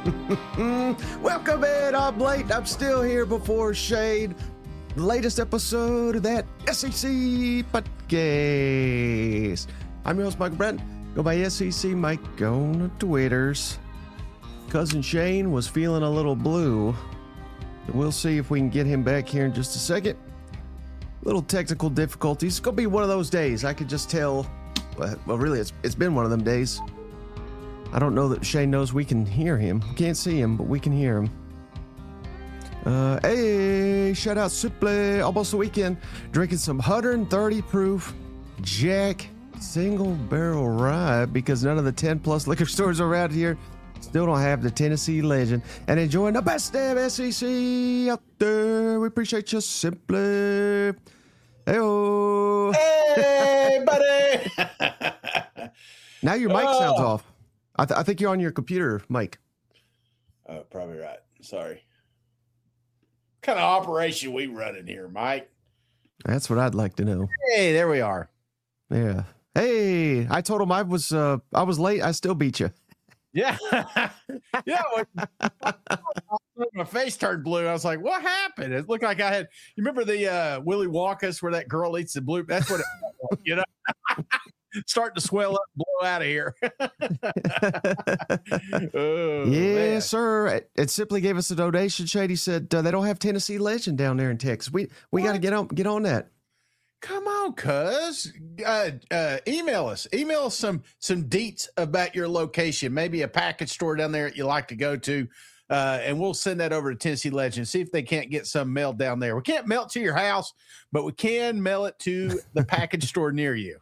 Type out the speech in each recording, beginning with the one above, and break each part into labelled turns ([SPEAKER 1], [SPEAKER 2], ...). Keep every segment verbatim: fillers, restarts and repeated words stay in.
[SPEAKER 1] Welcome in. I'm late. I'm still here before Shane. Latest episode of that S E C podcast. I'm your host, Michael Brent. Go by S E C Mike on the Twitters. Cousin Shane was feeling a little blue. We'll see if we can get him back here in just a second. Little technical difficulties. It's going to be one of those days. I could just tell. Well, really, it's it's been one of them days. I don't know that Shane knows we can hear him. We can't see him, but we can hear him. Uh, hey, shout out Simple. Almost the weekend. Drinking some one hundred thirty proof Jack single barrel rye because none of the ten plus liquor stores around here still don't have the Tennessee Legend. And enjoying the best damn S E C out there. We appreciate you, Simple. Hey-o.
[SPEAKER 2] Hey, buddy.
[SPEAKER 1] Now your mic oh. sounds off. I, th- I think you're on your computer, Mike.
[SPEAKER 2] Oh, probably right. Sorry. What kind of operation we running here, Mike?
[SPEAKER 1] That's what I'd like to know.
[SPEAKER 2] Hey, there we are.
[SPEAKER 1] Yeah. Hey, I told him I was uh, I was late. I still beat you.
[SPEAKER 2] Yeah. Yeah. When my face turned blue, I was like, what happened? It looked like I had, you remember the uh, Willy Wonka's where that girl eats the blue? That's what it was, you know? Starting to swell up, blow out of here. Oh,
[SPEAKER 1] yes,
[SPEAKER 2] man.
[SPEAKER 1] sir. It, it simply gave us a donation. Shady said uh, they don't have Tennessee Legend down there in Texas. We we got to get on get on that.
[SPEAKER 2] Come on, cuz. Uh, uh, email us. Email us some some deets about your location. Maybe a package store down there that you like to go to. Uh, and we'll send that over to Tennessee Legend. See if they can't get some mailed down there. We can't mail it to your house, but we can mail it to the package store near you.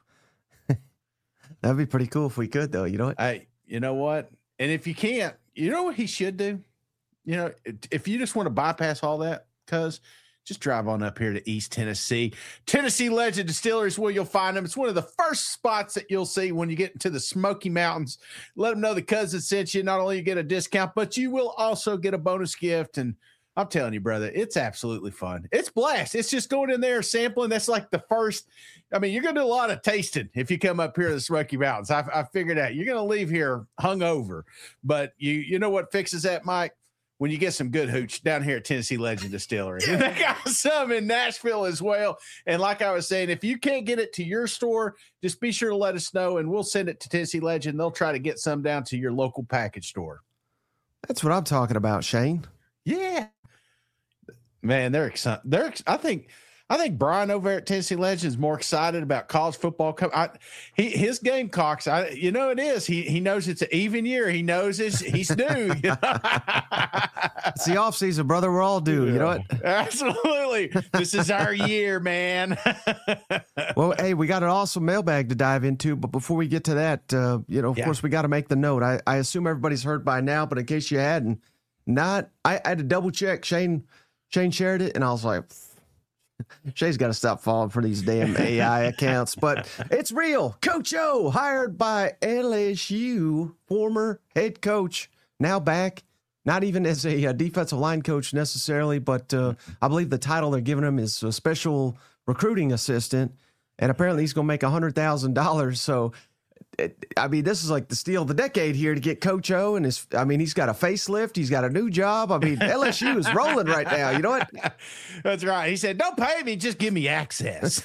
[SPEAKER 1] That'd be pretty cool if we could, though. You know what?
[SPEAKER 2] Hey, you know what? And if you can't, you know what he should do? You know, if you just want to bypass all that, cuz just drive on up here to East Tennessee. Tennessee Legend Distillery is where you'll find them. It's one of the first spots that you'll see when you get into the Smoky Mountains. Let them know the cousin sent you. Not only you get a discount, but you will also get a bonus gift. And I'm telling you, brother, it's absolutely fun. It's blast. It's just going in there sampling. That's like the first. I mean, you're going to do a lot of tasting if you come up here to the Smoky Mountains. I, I figured out you're going to leave here hungover, but you you know what fixes that, Mike? When you get some good hooch down here at Tennessee Legend Distillery. And they got some in Nashville as well. And like I was saying, if you can't get it to your store, just be sure to let us know and we'll send it to Tennessee Legend. They'll try to get some down to your local package store.
[SPEAKER 1] That's what I'm talking about, Shane.
[SPEAKER 2] Yeah. Man, they're excited. They're, ex- I think, I think Brian over at Tennessee Legend is more excited about college football. Com- I, he, his Gamecocks, I, you know, it is. He he knows it's an even year. He knows it's, he's due.
[SPEAKER 1] It's the off season, brother. We're all due. You know what?
[SPEAKER 2] Absolutely. This is our year, man.
[SPEAKER 1] Well, hey, we got an awesome mailbag to dive into. But before we get to that, uh, you know, of
[SPEAKER 2] yeah.
[SPEAKER 1] course, we got to make the note. I, I assume everybody's heard by now, but in case you hadn't, not, I, I had to double check. Shane, Shane shared it, and I was like, Shay's got to stop falling for these damn A I accounts, but it's real. Coach O, hired by L S U, former head coach, now back, not even as a, a defensive line coach necessarily, but uh, I believe the title they're giving him is a special recruiting assistant, and apparently he's going to make one hundred thousand dollars. So, it, I mean, this is like the steal of the decade here to get Coach O, and his, I mean, he's got a facelift, he's got a new job. I mean, L S U is rolling right now. You know what?
[SPEAKER 2] That's right. He said, "Don't pay me, just give me access."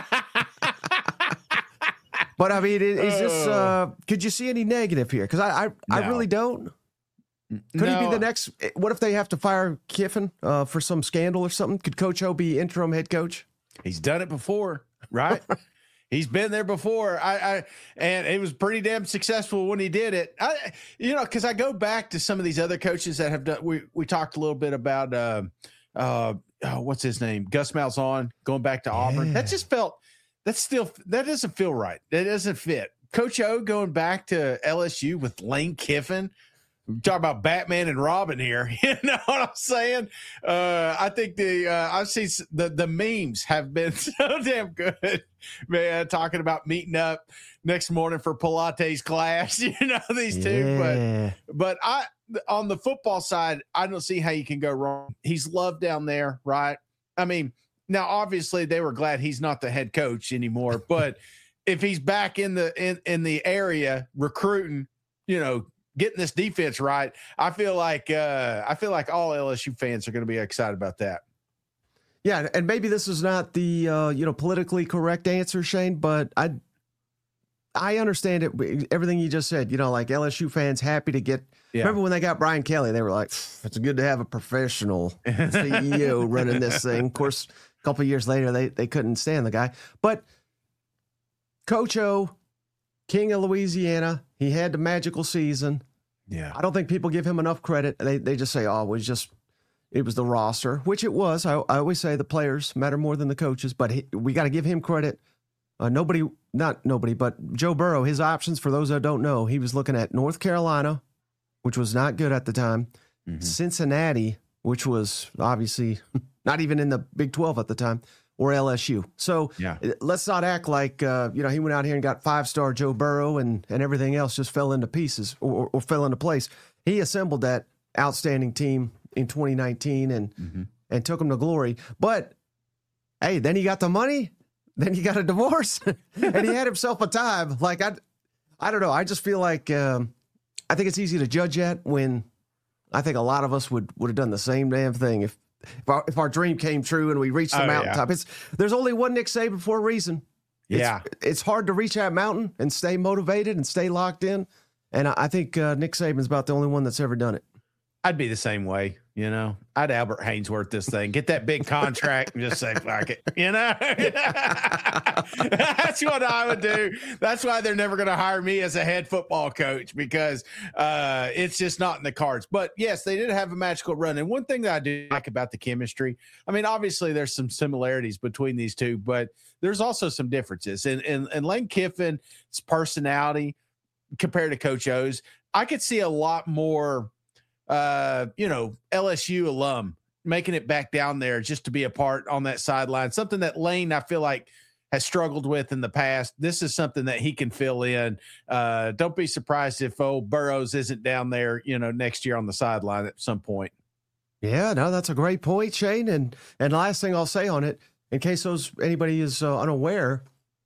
[SPEAKER 1] But I mean, is this? Uh, could you see any negative here? Because I, I,
[SPEAKER 2] No.
[SPEAKER 1] I really don't. Could
[SPEAKER 2] No.
[SPEAKER 1] he be the next? What if they have to fire Kiffin uh, for some scandal or something? Could Coach O be interim head coach?
[SPEAKER 2] He's done it before, right? He's been there before. I, I and it was pretty damn successful when he did it. I, you know, because I go back to some of these other coaches that have done. We we talked a little bit about uh, uh, oh, what's his name, Gus Malzahn, going back to Auburn.
[SPEAKER 1] Yeah.
[SPEAKER 2] That just felt. That's still that doesn't feel right. That doesn't fit. Coach O going back to L S U with Lane Kiffin. Talk about Batman and Robin here. You know what I'm saying? Uh, I think the uh, I've seen the the memes have been so damn good, man. Talking about meeting up next morning for Pilates class. You know these two,
[SPEAKER 1] Yeah.
[SPEAKER 2] but but I on the football side, I don't see how you can go wrong. He's loved down there, right? I mean, now obviously they were glad he's not the head coach anymore, but if he's back in the in in the area recruiting, you know. getting this defense right, I feel like uh, I feel like all L S U fans are going to be excited about that.
[SPEAKER 1] Yeah, and maybe this is not the uh, you know politically correct answer, Shane, but I I understand it. Everything you just said, you know, like L S U fans happy to get. Yeah. Remember when they got Brian Kelly? They were like, "It's good to have a professional C E O running this thing." Of course, a couple of years later, they they couldn't stand the guy. But Coach O, King of Louisiana, he had the magical season.
[SPEAKER 2] Yeah,
[SPEAKER 1] I don't think people give him enough credit. They they just say, "Oh, it was just it was the roster," which it was. I I always say the players matter more than the coaches, but he, we got to give him credit. Uh, nobody, not nobody, but Joe Burrow, his options, for those that don't know, he was looking at North Carolina, which was not good at the time, mm-hmm. Cincinnati, which was obviously not even in the Big twelve at the time, or L S U. So yeah. let's not act like, uh, you know, he went out here and got five-star Joe Burrow and, and everything else just fell into pieces or, or fell into place. He assembled that outstanding team in twenty nineteen and mm-hmm. and took them to glory. But, hey, then he got the money. Then he got a divorce, and he had himself a time. Like, I, I don't know. I just feel like um, I think it's easy to judge that when I think a lot of us would, would have done the same damn thing if if our, if our dream came true and we reached the oh, mountaintop. Yeah. It's There's only one Nick Saban for a reason. It's,
[SPEAKER 2] yeah.
[SPEAKER 1] It's hard to reach that mountain and stay motivated and stay locked in, and I, I think uh, Nick Saban's about the only one that's ever done it.
[SPEAKER 2] I'd be the same way, you know. I'd Albert Haynesworth this thing, get that big contract, and just say fuck it, you know. That's what I would do. That's why they're never going to hire me as a head football coach because uh, it's just not in the cards. But yes, they did have a magical run. And one thing that I do like about the chemistry, I mean, obviously there's some similarities between these two, but there's also some differences. And and, and Lane Kiffin's personality compared to Coach O's, I could see a lot more. Uh, you know, L S U alum making it back down there just to be a part on that sideline. Something that Lane, I feel like, has struggled with in the past. This is something that he can fill in. Uh, don't be surprised if old Burrows isn't down there, you know, next year on the sideline at some point.
[SPEAKER 1] Yeah, no, that's a great point, Shane. And and last thing I'll say on it, in case those anybody is uh, unaware,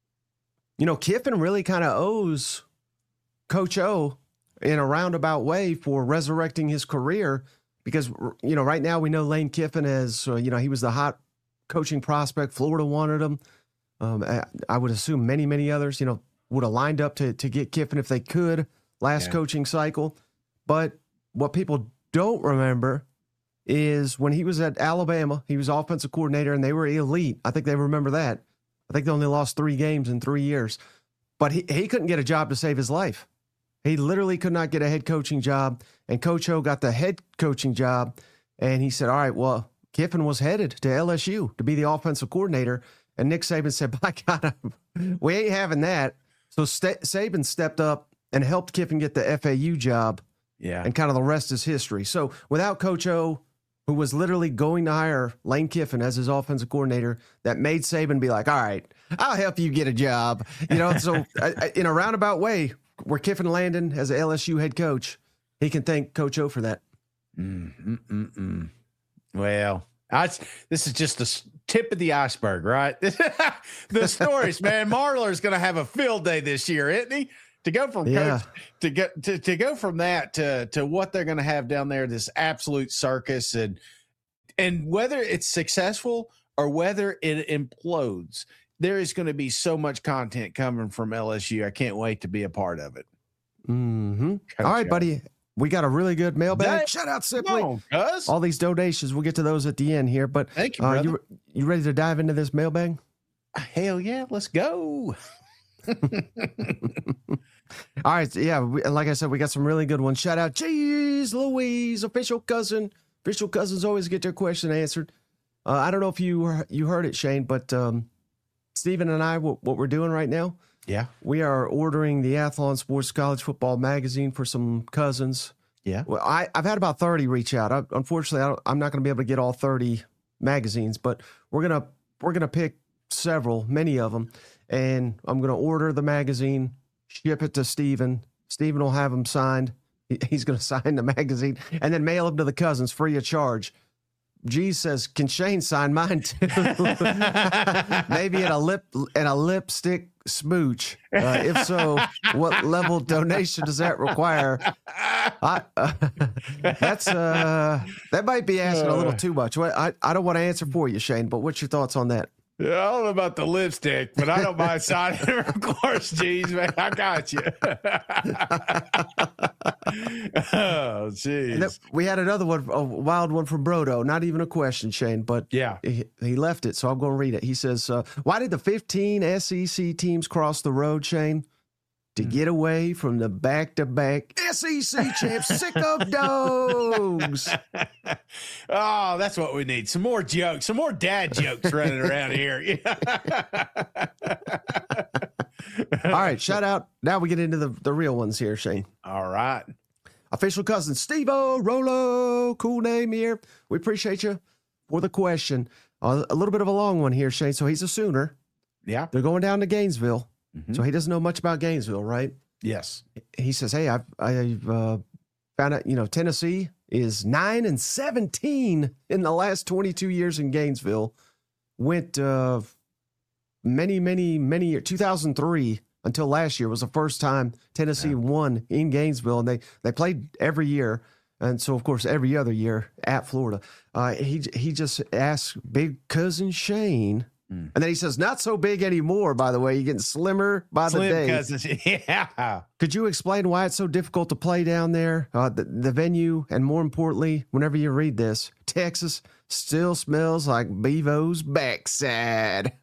[SPEAKER 1] you know, Kiffin really kind of owes Coach O in a roundabout way for resurrecting his career because, you know, right now we know Lane Kiffin as, uh, you know, he was the hot coaching prospect. Florida wanted him. Um, I, I would assume many, many others, you know, would have lined up to, to get Kiffin if they could last yeah. coaching cycle. But what people don't remember is when he was at Alabama, he was offensive coordinator and they were elite. I think they remember that. I think they only lost three games in three years. But he, he couldn't get a job to save his life. He literally could not get a head coaching job, and Coach O got the head coaching job, and he said, all right, well, Kiffin was headed to L S U to be the offensive coordinator, and Nick Saban said, by God, we ain't having that. So St- Saban stepped up and helped Kiffin get the F A U job,
[SPEAKER 2] yeah,
[SPEAKER 1] and kind of the rest is history. So without Coach O, who was literally going to hire Lane Kiffin as his offensive coordinator, that made Saban be like, all right, I'll help you get a job. You know, so in a roundabout way, where Kiffin landed as an L S U head coach, he can thank Coach O for that.
[SPEAKER 2] Mm-mm-mm-mm. Well, I, this is just the tip of the iceberg, right? The stories, man. Marlar's going to have a field day this year, isn't he? To go from
[SPEAKER 1] yeah.
[SPEAKER 2] coach to get to, to go from that to to what they're going to have down there, this absolute circus, and and whether it's successful or whether it implodes. There is going to be so much content coming from L S U. I can't wait to be a part of it.
[SPEAKER 1] Mm-hmm. All right, buddy. We got a really good mailbag.
[SPEAKER 2] That,
[SPEAKER 1] Shout out, Simply.
[SPEAKER 2] On,
[SPEAKER 1] all these donations. We'll get to those at the end here. But
[SPEAKER 2] thank you,
[SPEAKER 1] uh,
[SPEAKER 2] brother.
[SPEAKER 1] you, you ready to dive into this mailbag?
[SPEAKER 2] Hell yeah. Let's go.
[SPEAKER 1] All right. Yeah. We, like I said, we got some really good ones. Shout out, Jeez Louise, official cousin. Official cousins always get their question answered. Uh, I don't know if you you heard it, Shane, but um, Stephen and I, what, what we're doing right now,
[SPEAKER 2] yeah,
[SPEAKER 1] we are ordering the Athlon Sports College Football magazine for some cousins.
[SPEAKER 2] Yeah.
[SPEAKER 1] Well, I, I've had about thirty reach out. I, unfortunately, I don't, I'm not going to be able to get all thirty magazines, but we're going to we're going to pick several, many of them, and I'm going to order the magazine, ship it to Stephen. Stephen will have them signed. He, he's going to sign the magazine and then mail them to the cousins free of charge. G says, "Can Shane sign mine too?" Maybe in a lip in a lipstick smooch. Uh, if so, what level donation does that require? I, uh, that's uh, that might be asking a little too much. I I don't want to answer for you, Shane, but what's your thoughts on that?
[SPEAKER 2] Yeah, I don't know about the lipstick, but I don't mind signing it, of course, geez, man. I got you. Oh, jeez.
[SPEAKER 1] We had another one, a wild one from Brodo. Not even a question, Shane, but
[SPEAKER 2] yeah,
[SPEAKER 1] he, he left it, so I'm going to read it. He says, uh, why did the fifteen S E C teams cross the road, Shane? To get away from the back-to-back S E C champs, sick of dogs.
[SPEAKER 2] Oh, that's what we need. Some more jokes, some more dad jokes running around here.
[SPEAKER 1] All right, shout out. Now we get into the, the real ones here, Shane.
[SPEAKER 2] All right.
[SPEAKER 1] Official cousin, Steve-O, Rolo, cool name here. We appreciate you for the question. Uh, a little bit of a long one here, Shane. So he's a Sooner.
[SPEAKER 2] Yeah.
[SPEAKER 1] They're going down to Gainesville.
[SPEAKER 2] Mm-hmm.
[SPEAKER 1] So he doesn't know much about Gainesville, right?
[SPEAKER 2] Yes.
[SPEAKER 1] He says, hey, I've, I've uh, found out, you know, Tennessee is nine and seventeen in the last twenty-two years in Gainesville. Went uh, many, many, many years. two thousand three until last year was the first time Tennessee yeah. won in Gainesville. And they, they played every year. And so, of course, every other year at Florida. Uh, he, he just asked big cousin Shane. And then he says, not so big anymore, by the way. You're getting slimmer by
[SPEAKER 2] Slim
[SPEAKER 1] the day.
[SPEAKER 2] Cousins. Yeah.
[SPEAKER 1] Could you explain why it's so difficult to play down there? Uh, the, the venue, and more importantly, whenever you read this, Texas still smells like Bevo's backside.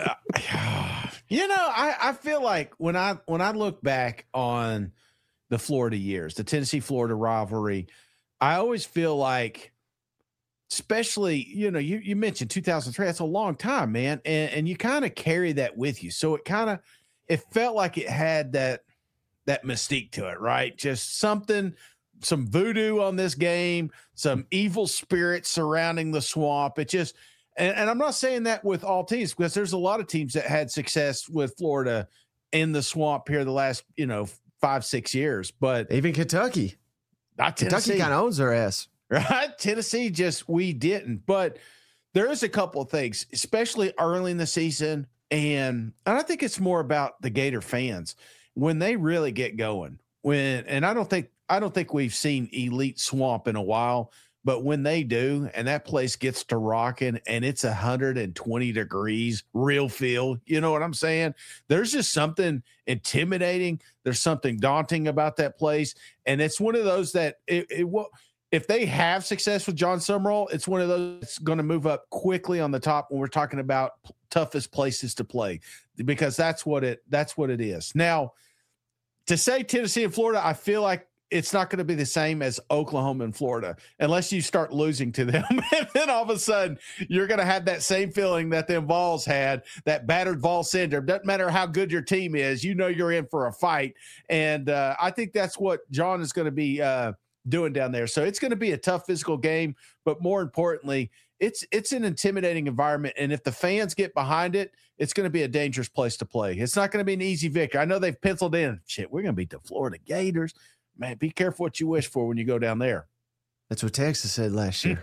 [SPEAKER 2] uh, you know, I, I feel like when I when I look back on the Florida years, the Tennessee-Florida rivalry, I always feel like, especially, you know, you, you mentioned two thousand three, that's a long time, man. And, and you kind of carry that with you. So it kind of, it felt like it had that, that mystique to it, right? Just something, some voodoo on this game, some evil spirits surrounding the swamp. It just, and, and I'm not saying that with all teams, because there's a lot of teams that had success with Florida in the swamp here the last, you know, five, six years, but
[SPEAKER 1] even Kentucky,
[SPEAKER 2] not
[SPEAKER 1] Kentucky kind of owns their ass.
[SPEAKER 2] Right. Tennessee just, we didn't, but there is a couple of things, especially early in the season. And, and I think it's more about the Gator fans when they really get going when, and I don't think, I don't think we've seen elite swamp in a while, but when they do, and that place gets to rocking and it's one hundred twenty degrees, real feel, you know what I'm saying? There's just something intimidating. There's something daunting about that place. And it's one of those that it, it will, if they have success with John Summerall, it's one of those that's going to move up quickly on the top when we're talking about p- toughest places to play, because that's what it that's what it is. Now, to say Tennessee and Florida, I feel like it's not going to be the same as Oklahoma and Florida unless you start losing to them. And then all of a sudden, you're going to have that same feeling that them Vols had, that battered Vol syndrome. Doesn't matter how good your team is, you know you're in for a fight. And uh, I think that's what John is going to be uh, – doing down there. So it's going to be a tough physical game, but more importantly, it's it's an intimidating environment. And if the fans get behind it, it's going to be a dangerous place to play. It's not going to be an easy victory. I know they've penciled in, shit, we're going to beat the Florida Gators. Man, be careful what you wish for when you go down there.
[SPEAKER 1] That's what Texas said last year.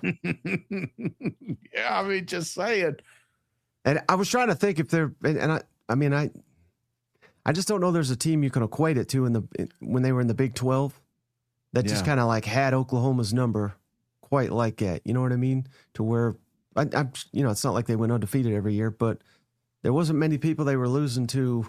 [SPEAKER 2] Yeah, I mean, just saying.
[SPEAKER 1] And I was trying to think if they're, and, and I, I mean, I, I just don't know there's a team you can equate it to in the, in, when they were in the Big twelve. That just yeah. kind of like had Oklahoma's number quite like that. You know what I mean? To where, I, I, you know, it's not like they went undefeated every year, but there wasn't many people they were losing to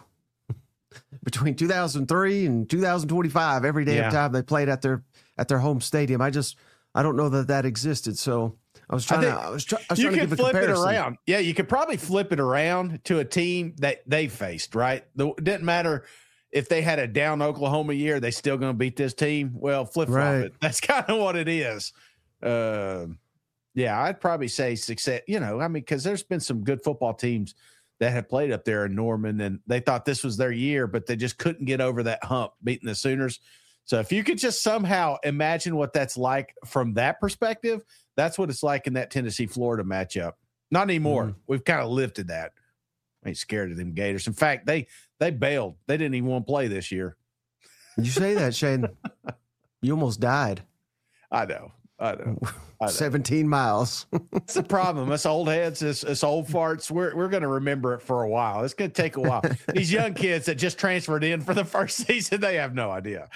[SPEAKER 1] between two thousand three and two thousand twenty-five every damn yeah. time they played at their at their home stadium. I just, I don't know that that existed. So I was trying I to, I was, try, I was
[SPEAKER 2] you
[SPEAKER 1] trying to
[SPEAKER 2] could
[SPEAKER 1] give a
[SPEAKER 2] flip
[SPEAKER 1] comparison.
[SPEAKER 2] it around. Yeah, you could probably flip it around to a team that they faced, right? The, it didn't matter. If they had a down Oklahoma year, they still going to beat this team. Well, flip flop
[SPEAKER 1] right.
[SPEAKER 2] it. That's kind of what it is. Uh, yeah, I'd probably say success. You know, I mean, because there's been some good football teams that have played up there in Norman, and they thought this was their year, but they just couldn't get over that hump beating the Sooners. So if you could just somehow imagine what that's like from that perspective, that's what it's like in that Tennessee-Florida matchup. Not anymore. Mm. We've kind of lifted that. I ain't scared of them Gators. In fact, they they bailed. They didn't even want to play this year.
[SPEAKER 1] You say that, Shane. You almost died.
[SPEAKER 2] I know. I know. I know.
[SPEAKER 1] seventeen miles.
[SPEAKER 2] That's the problem. Us old heads, us, us old farts, we're, we're going to remember it for a while. It's going to take a while. These young kids that just transferred in for the first season, they have no idea.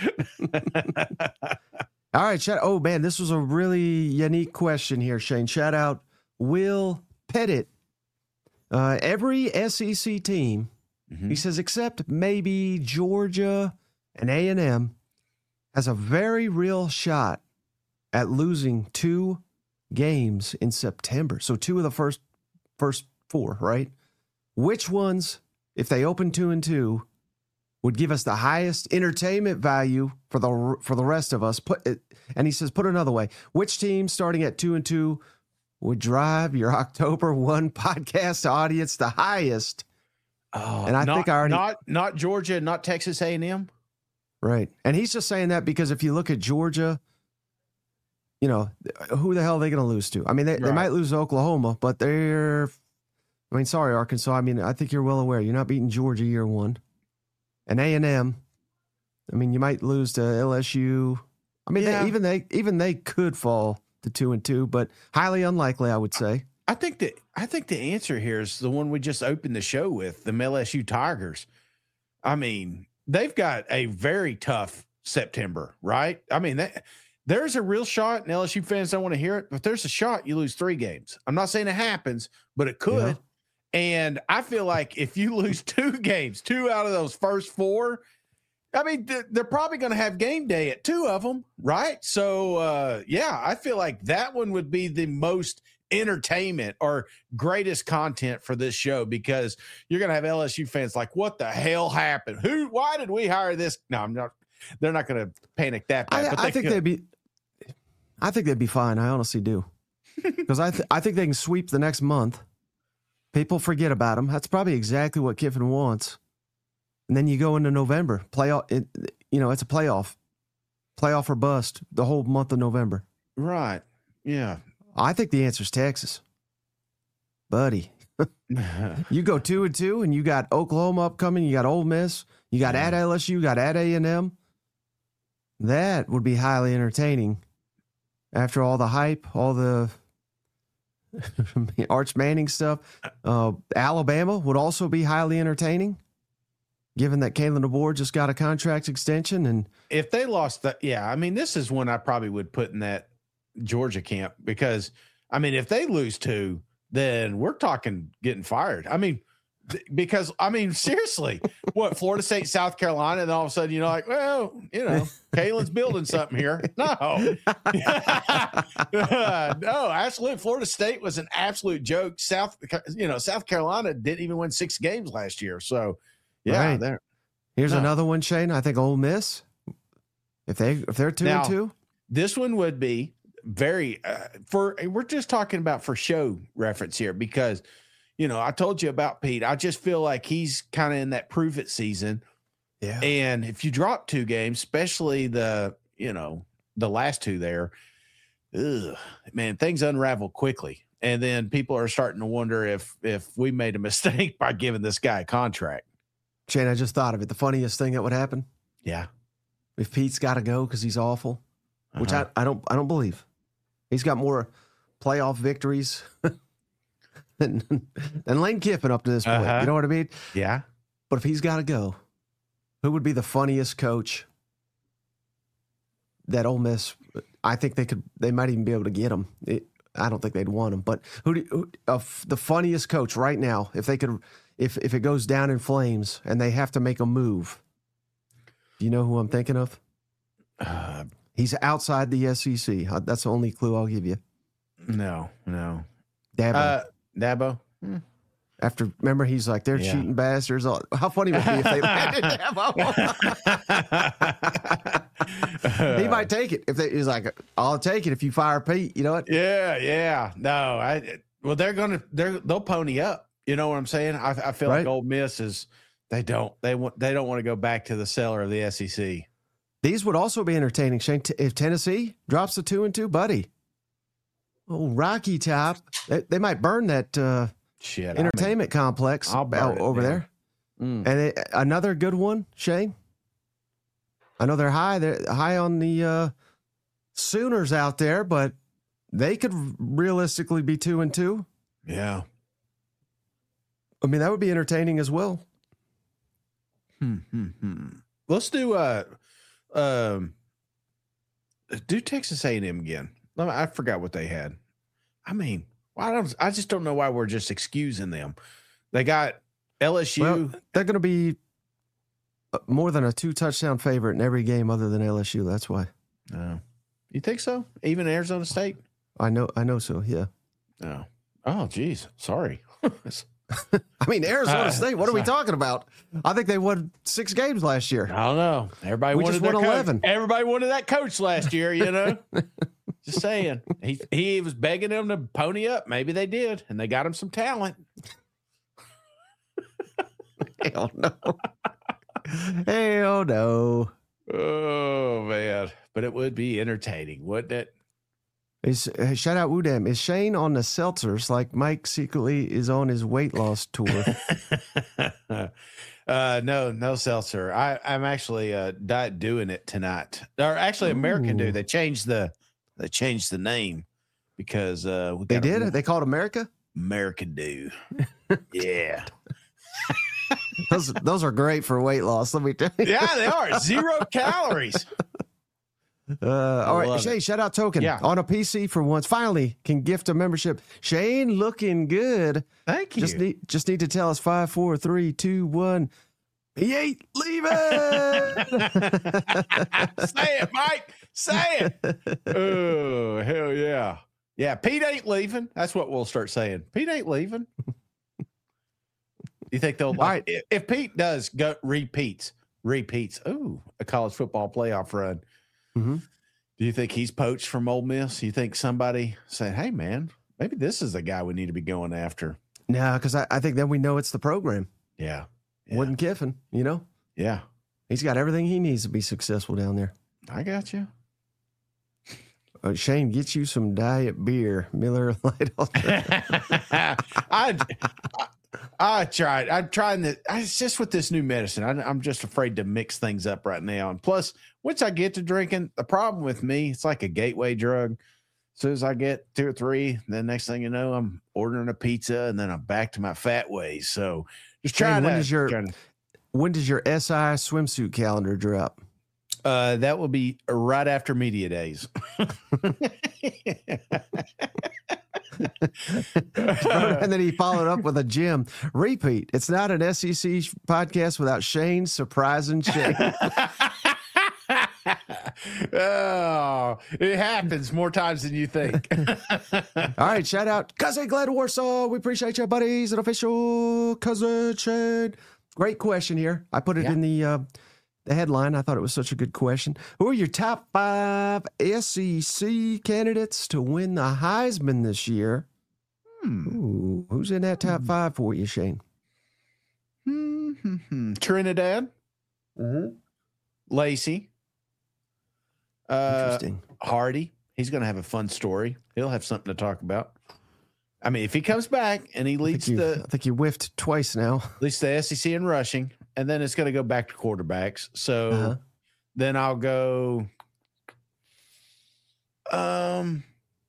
[SPEAKER 1] All right. Shout, oh, man, this was a really unique question here, Shane. Shout out Will Pettit. Uh, every S E C team, mm-hmm. he says, except maybe Georgia and A and M, has a very real shot at losing two games in September. So two of the first first four, right? Which ones, if they open two and two, would give us the highest entertainment value for the for the rest of us? Put it, and he says, put it another way: which team starting at two and two would drive your October one podcast audience the highest?
[SPEAKER 2] Oh,
[SPEAKER 1] and I
[SPEAKER 2] not,
[SPEAKER 1] think I already
[SPEAKER 2] not not Georgia, not Texas A and M.
[SPEAKER 1] Right, and he's just saying that because if you look at Georgia, you know, who the hell are they going to lose to? I mean, they, right. they might lose to Oklahoma, but they're, I mean, sorry, Arkansas. I mean, I think you're well aware. You're not beating Georgia year one. And A and M, I mean, you might lose to L S U. I mean, yeah. they, even they even they could fall to two and two, but highly unlikely, I would say.
[SPEAKER 2] I think that I think the answer here is the one we just opened the show with, the L S U Tigers. I mean, they've got a very tough September, right? I mean, that, there's a real shot, and L S U fans don't want to hear it, but there's a shot you lose three games. I'm not saying it happens, but it could. Yeah. And I feel like if you lose two games, two out of those first four, I mean, they're probably going to have game day at two of them, right? So, uh, yeah, I feel like that one would be the most entertainment or greatest content for this show, because you're going to have L S U fans like, what the hell happened? Who, why did we hire this? No, I'm not, they're not going to panic that bad.
[SPEAKER 1] I,
[SPEAKER 2] but
[SPEAKER 1] I
[SPEAKER 2] they
[SPEAKER 1] think
[SPEAKER 2] could.
[SPEAKER 1] they'd be, I think they'd be fine. I honestly do. Because I, th- I think they can sweep the next month. People forget about them. That's probably exactly what Kiffin wants. And then you go into November. Playoff, it, you know, it's a playoff. Playoff or bust the whole month of November.
[SPEAKER 2] Right. Yeah.
[SPEAKER 1] I think the answer is Texas. Buddy. You go two and two, and you got Oklahoma upcoming. You got Ole Miss. You got yeah. at L S U. You got at A and M. That would be highly entertaining. After all the hype, all the Arch Manning stuff, uh, Alabama would also be highly entertaining, given that Kalen DeBoer just got a contract extension. And
[SPEAKER 2] if they lost that, yeah, I mean, this is one I probably would put in that Georgia camp, because, I mean, if they lose two, then we're talking getting fired. I mean, th- because, I mean, seriously, what, Florida State, South Carolina, and all of a sudden, you know, like, well, you know, Kalen's building something here. No. uh, no, absolutely. Florida State was an absolute joke. South, you know, South Carolina didn't even win six games last year. So, yeah.
[SPEAKER 1] Right. There. Here's no. another one, Shane. I think Ole Miss, if, they, if they're two
[SPEAKER 2] now,
[SPEAKER 1] and two.
[SPEAKER 2] This one would be very, uh, for, we're just talking about for show reference here, because, you know, I told you about Pete. I just feel like he's kind of in that prove it season. Yeah. And if you drop two games, especially the, you know, the last two there, ugh, man, things unravel quickly. And then people are starting to wonder if, if we made a mistake by giving this guy a contract.
[SPEAKER 1] Shane, I just thought of it. The funniest thing that would happen.
[SPEAKER 2] Yeah.
[SPEAKER 1] If Pete's got to go because he's awful, uh-huh. which I, I don't, I don't believe. He's got more playoff victories than, than Lane Kiffin up to this point.
[SPEAKER 2] Uh-huh.
[SPEAKER 1] You know what I mean?
[SPEAKER 2] Yeah.
[SPEAKER 1] But if he's got to go, who would be the funniest coach that Ole Miss? I think they could. They might even be able to get him. It, I don't think they'd want him. But who? Do, who uh, the funniest coach right now? If they could, if if it goes down in flames and they have to make a move, do you know who I'm thinking of?
[SPEAKER 2] Uh,
[SPEAKER 1] He's outside the S E C. That's the only clue I'll give you.
[SPEAKER 2] No, no.
[SPEAKER 1] Dabo.
[SPEAKER 2] Uh, Dabo. Hmm.
[SPEAKER 1] After, remember, he's like, they're yeah. cheating bastards. How funny would it be if they landed Dabo? He might take it. If they, he's like, I'll take it if you fire Pete. You know what?
[SPEAKER 2] Yeah, yeah. No, I. Well, they're gonna. They're they'll pony up. You know what I'm saying? I, I feel right. like Ole Miss is. They don't. They want. They don't want to go back to the cellar of the S E C.
[SPEAKER 1] These would also be entertaining, Shane. If Tennessee drops the two and two, buddy. Oh, Rocky Top. They, they might burn that. Uh,
[SPEAKER 2] Shit,
[SPEAKER 1] entertainment I mean, complex out over there. Mm. And it, another good one, Shane. I know they're high. They're high on the uh, Sooners out there, but they could realistically be two and two.
[SPEAKER 2] Yeah.
[SPEAKER 1] I mean, that would be entertaining as well.
[SPEAKER 2] Hmm, hmm, hmm. Let's do uh, um, do Texas A and M again. I forgot what they had. I mean, why don't I just don't know why we're just excusing them. They got L S U.
[SPEAKER 1] Well, they're going to be more than a two touchdown favorite in every game other than L S U. That's why.
[SPEAKER 2] No, you think so? Even Arizona State?
[SPEAKER 1] I know. I know. So yeah.
[SPEAKER 2] No. Oh, geez. Sorry.
[SPEAKER 1] I mean, Arizona
[SPEAKER 2] Uh,
[SPEAKER 1] State. What are we
[SPEAKER 2] sorry.
[SPEAKER 1] talking about? I think they won six games last year.
[SPEAKER 2] I don't know. Everybody
[SPEAKER 1] We
[SPEAKER 2] wanted
[SPEAKER 1] just
[SPEAKER 2] their
[SPEAKER 1] won
[SPEAKER 2] coach.
[SPEAKER 1] eleven.
[SPEAKER 2] Everybody wanted that coach last year. You know. Just saying. He he was begging them to pony up. Maybe they did, and they got him some talent.
[SPEAKER 1] Hell no. Hell no.
[SPEAKER 2] Oh man, but it would be entertaining, wouldn't it?
[SPEAKER 1] Is hey, shout out Woodham. Is Shane on the seltzers like Mike secretly is on his weight loss tour?
[SPEAKER 2] uh, no, no seltzer. I, I'm actually uh, diet doing it tonight. Or actually, American
[SPEAKER 1] Ooh.
[SPEAKER 2] do. They changed the they changed the name because uh, we
[SPEAKER 1] They
[SPEAKER 2] got a
[SPEAKER 1] did? They called America?
[SPEAKER 2] American do. Yeah,
[SPEAKER 1] Those those are great for weight loss, let me tell you.
[SPEAKER 2] yeah, they are zero calories.
[SPEAKER 1] Uh, all right,
[SPEAKER 2] love
[SPEAKER 1] Shane,
[SPEAKER 2] it.
[SPEAKER 1] shout out Token.
[SPEAKER 2] Yeah.
[SPEAKER 1] On a P C for once. Finally can gift a membership. Shane looking good.
[SPEAKER 2] Thank you.
[SPEAKER 1] Just need just need to tell us five, four, three, two, one. He ain't leaving.
[SPEAKER 2] Say it, Mike. Say it. Oh, hell yeah. Yeah, Pete ain't leaving. That's what we'll start saying. Pete ain't leaving. You think they'll like if, if Pete does go repeats, repeats, ooh, a college football playoff run.
[SPEAKER 1] Mm-hmm.
[SPEAKER 2] Do you think he's poached from Ole Miss? You think somebody said, hey man, maybe this is the guy we need to be going after?
[SPEAKER 1] No, because I, I think then we know it's the program.
[SPEAKER 2] Yeah. Yeah.
[SPEAKER 1] Wooden Kiffin, you know?
[SPEAKER 2] Yeah.
[SPEAKER 1] He's got everything he needs to be successful down there.
[SPEAKER 2] I got you.
[SPEAKER 1] Uh, Shane, get you some diet beer, Miller Lite.
[SPEAKER 2] I, I I tried. I'm trying to. I, it's just with this new medicine. I, I'm just afraid to mix things up right now. And plus, once I get to drinking, the problem with me, it's like a gateway drug. As soon as I get two or three, then next thing you know, I'm ordering a pizza, and then I'm back to my fat ways. So just
[SPEAKER 1] Shane,
[SPEAKER 2] trying
[SPEAKER 1] when
[SPEAKER 2] to.
[SPEAKER 1] does your
[SPEAKER 2] trying to
[SPEAKER 1] when does your S I swimsuit calendar drop?
[SPEAKER 2] uh, that will be right after media days.
[SPEAKER 1] And then he followed up with a gym repeat. It's not an S E C podcast without Shane surprising Shane.
[SPEAKER 2] Oh, it happens more times than you think.
[SPEAKER 1] All right, shout out Cousin Glad Warsaw. We appreciate you, buddies. An official Cousin Shane. Great question here. I put it
[SPEAKER 2] Yeah.
[SPEAKER 1] in the uh, the headline. I thought it was such a good question. Who are your top five S E C candidates to win the Heisman this year?
[SPEAKER 2] Hmm.
[SPEAKER 1] Ooh, who's in that top five for you, Shane?
[SPEAKER 2] Hmm. Trinidad,
[SPEAKER 1] Mm-hmm.
[SPEAKER 2] Lacey, uh,
[SPEAKER 1] Interesting.
[SPEAKER 2] Hardy. He's going to have a fun story. He'll have something to talk about. I mean, if he comes back and he
[SPEAKER 1] I
[SPEAKER 2] leads
[SPEAKER 1] think, you,
[SPEAKER 2] the
[SPEAKER 1] I think you whiffed twice now.
[SPEAKER 2] leads the S E C in rushing, and then it's going to go back to quarterbacks. So
[SPEAKER 1] Uh-huh.
[SPEAKER 2] then I'll go. Um,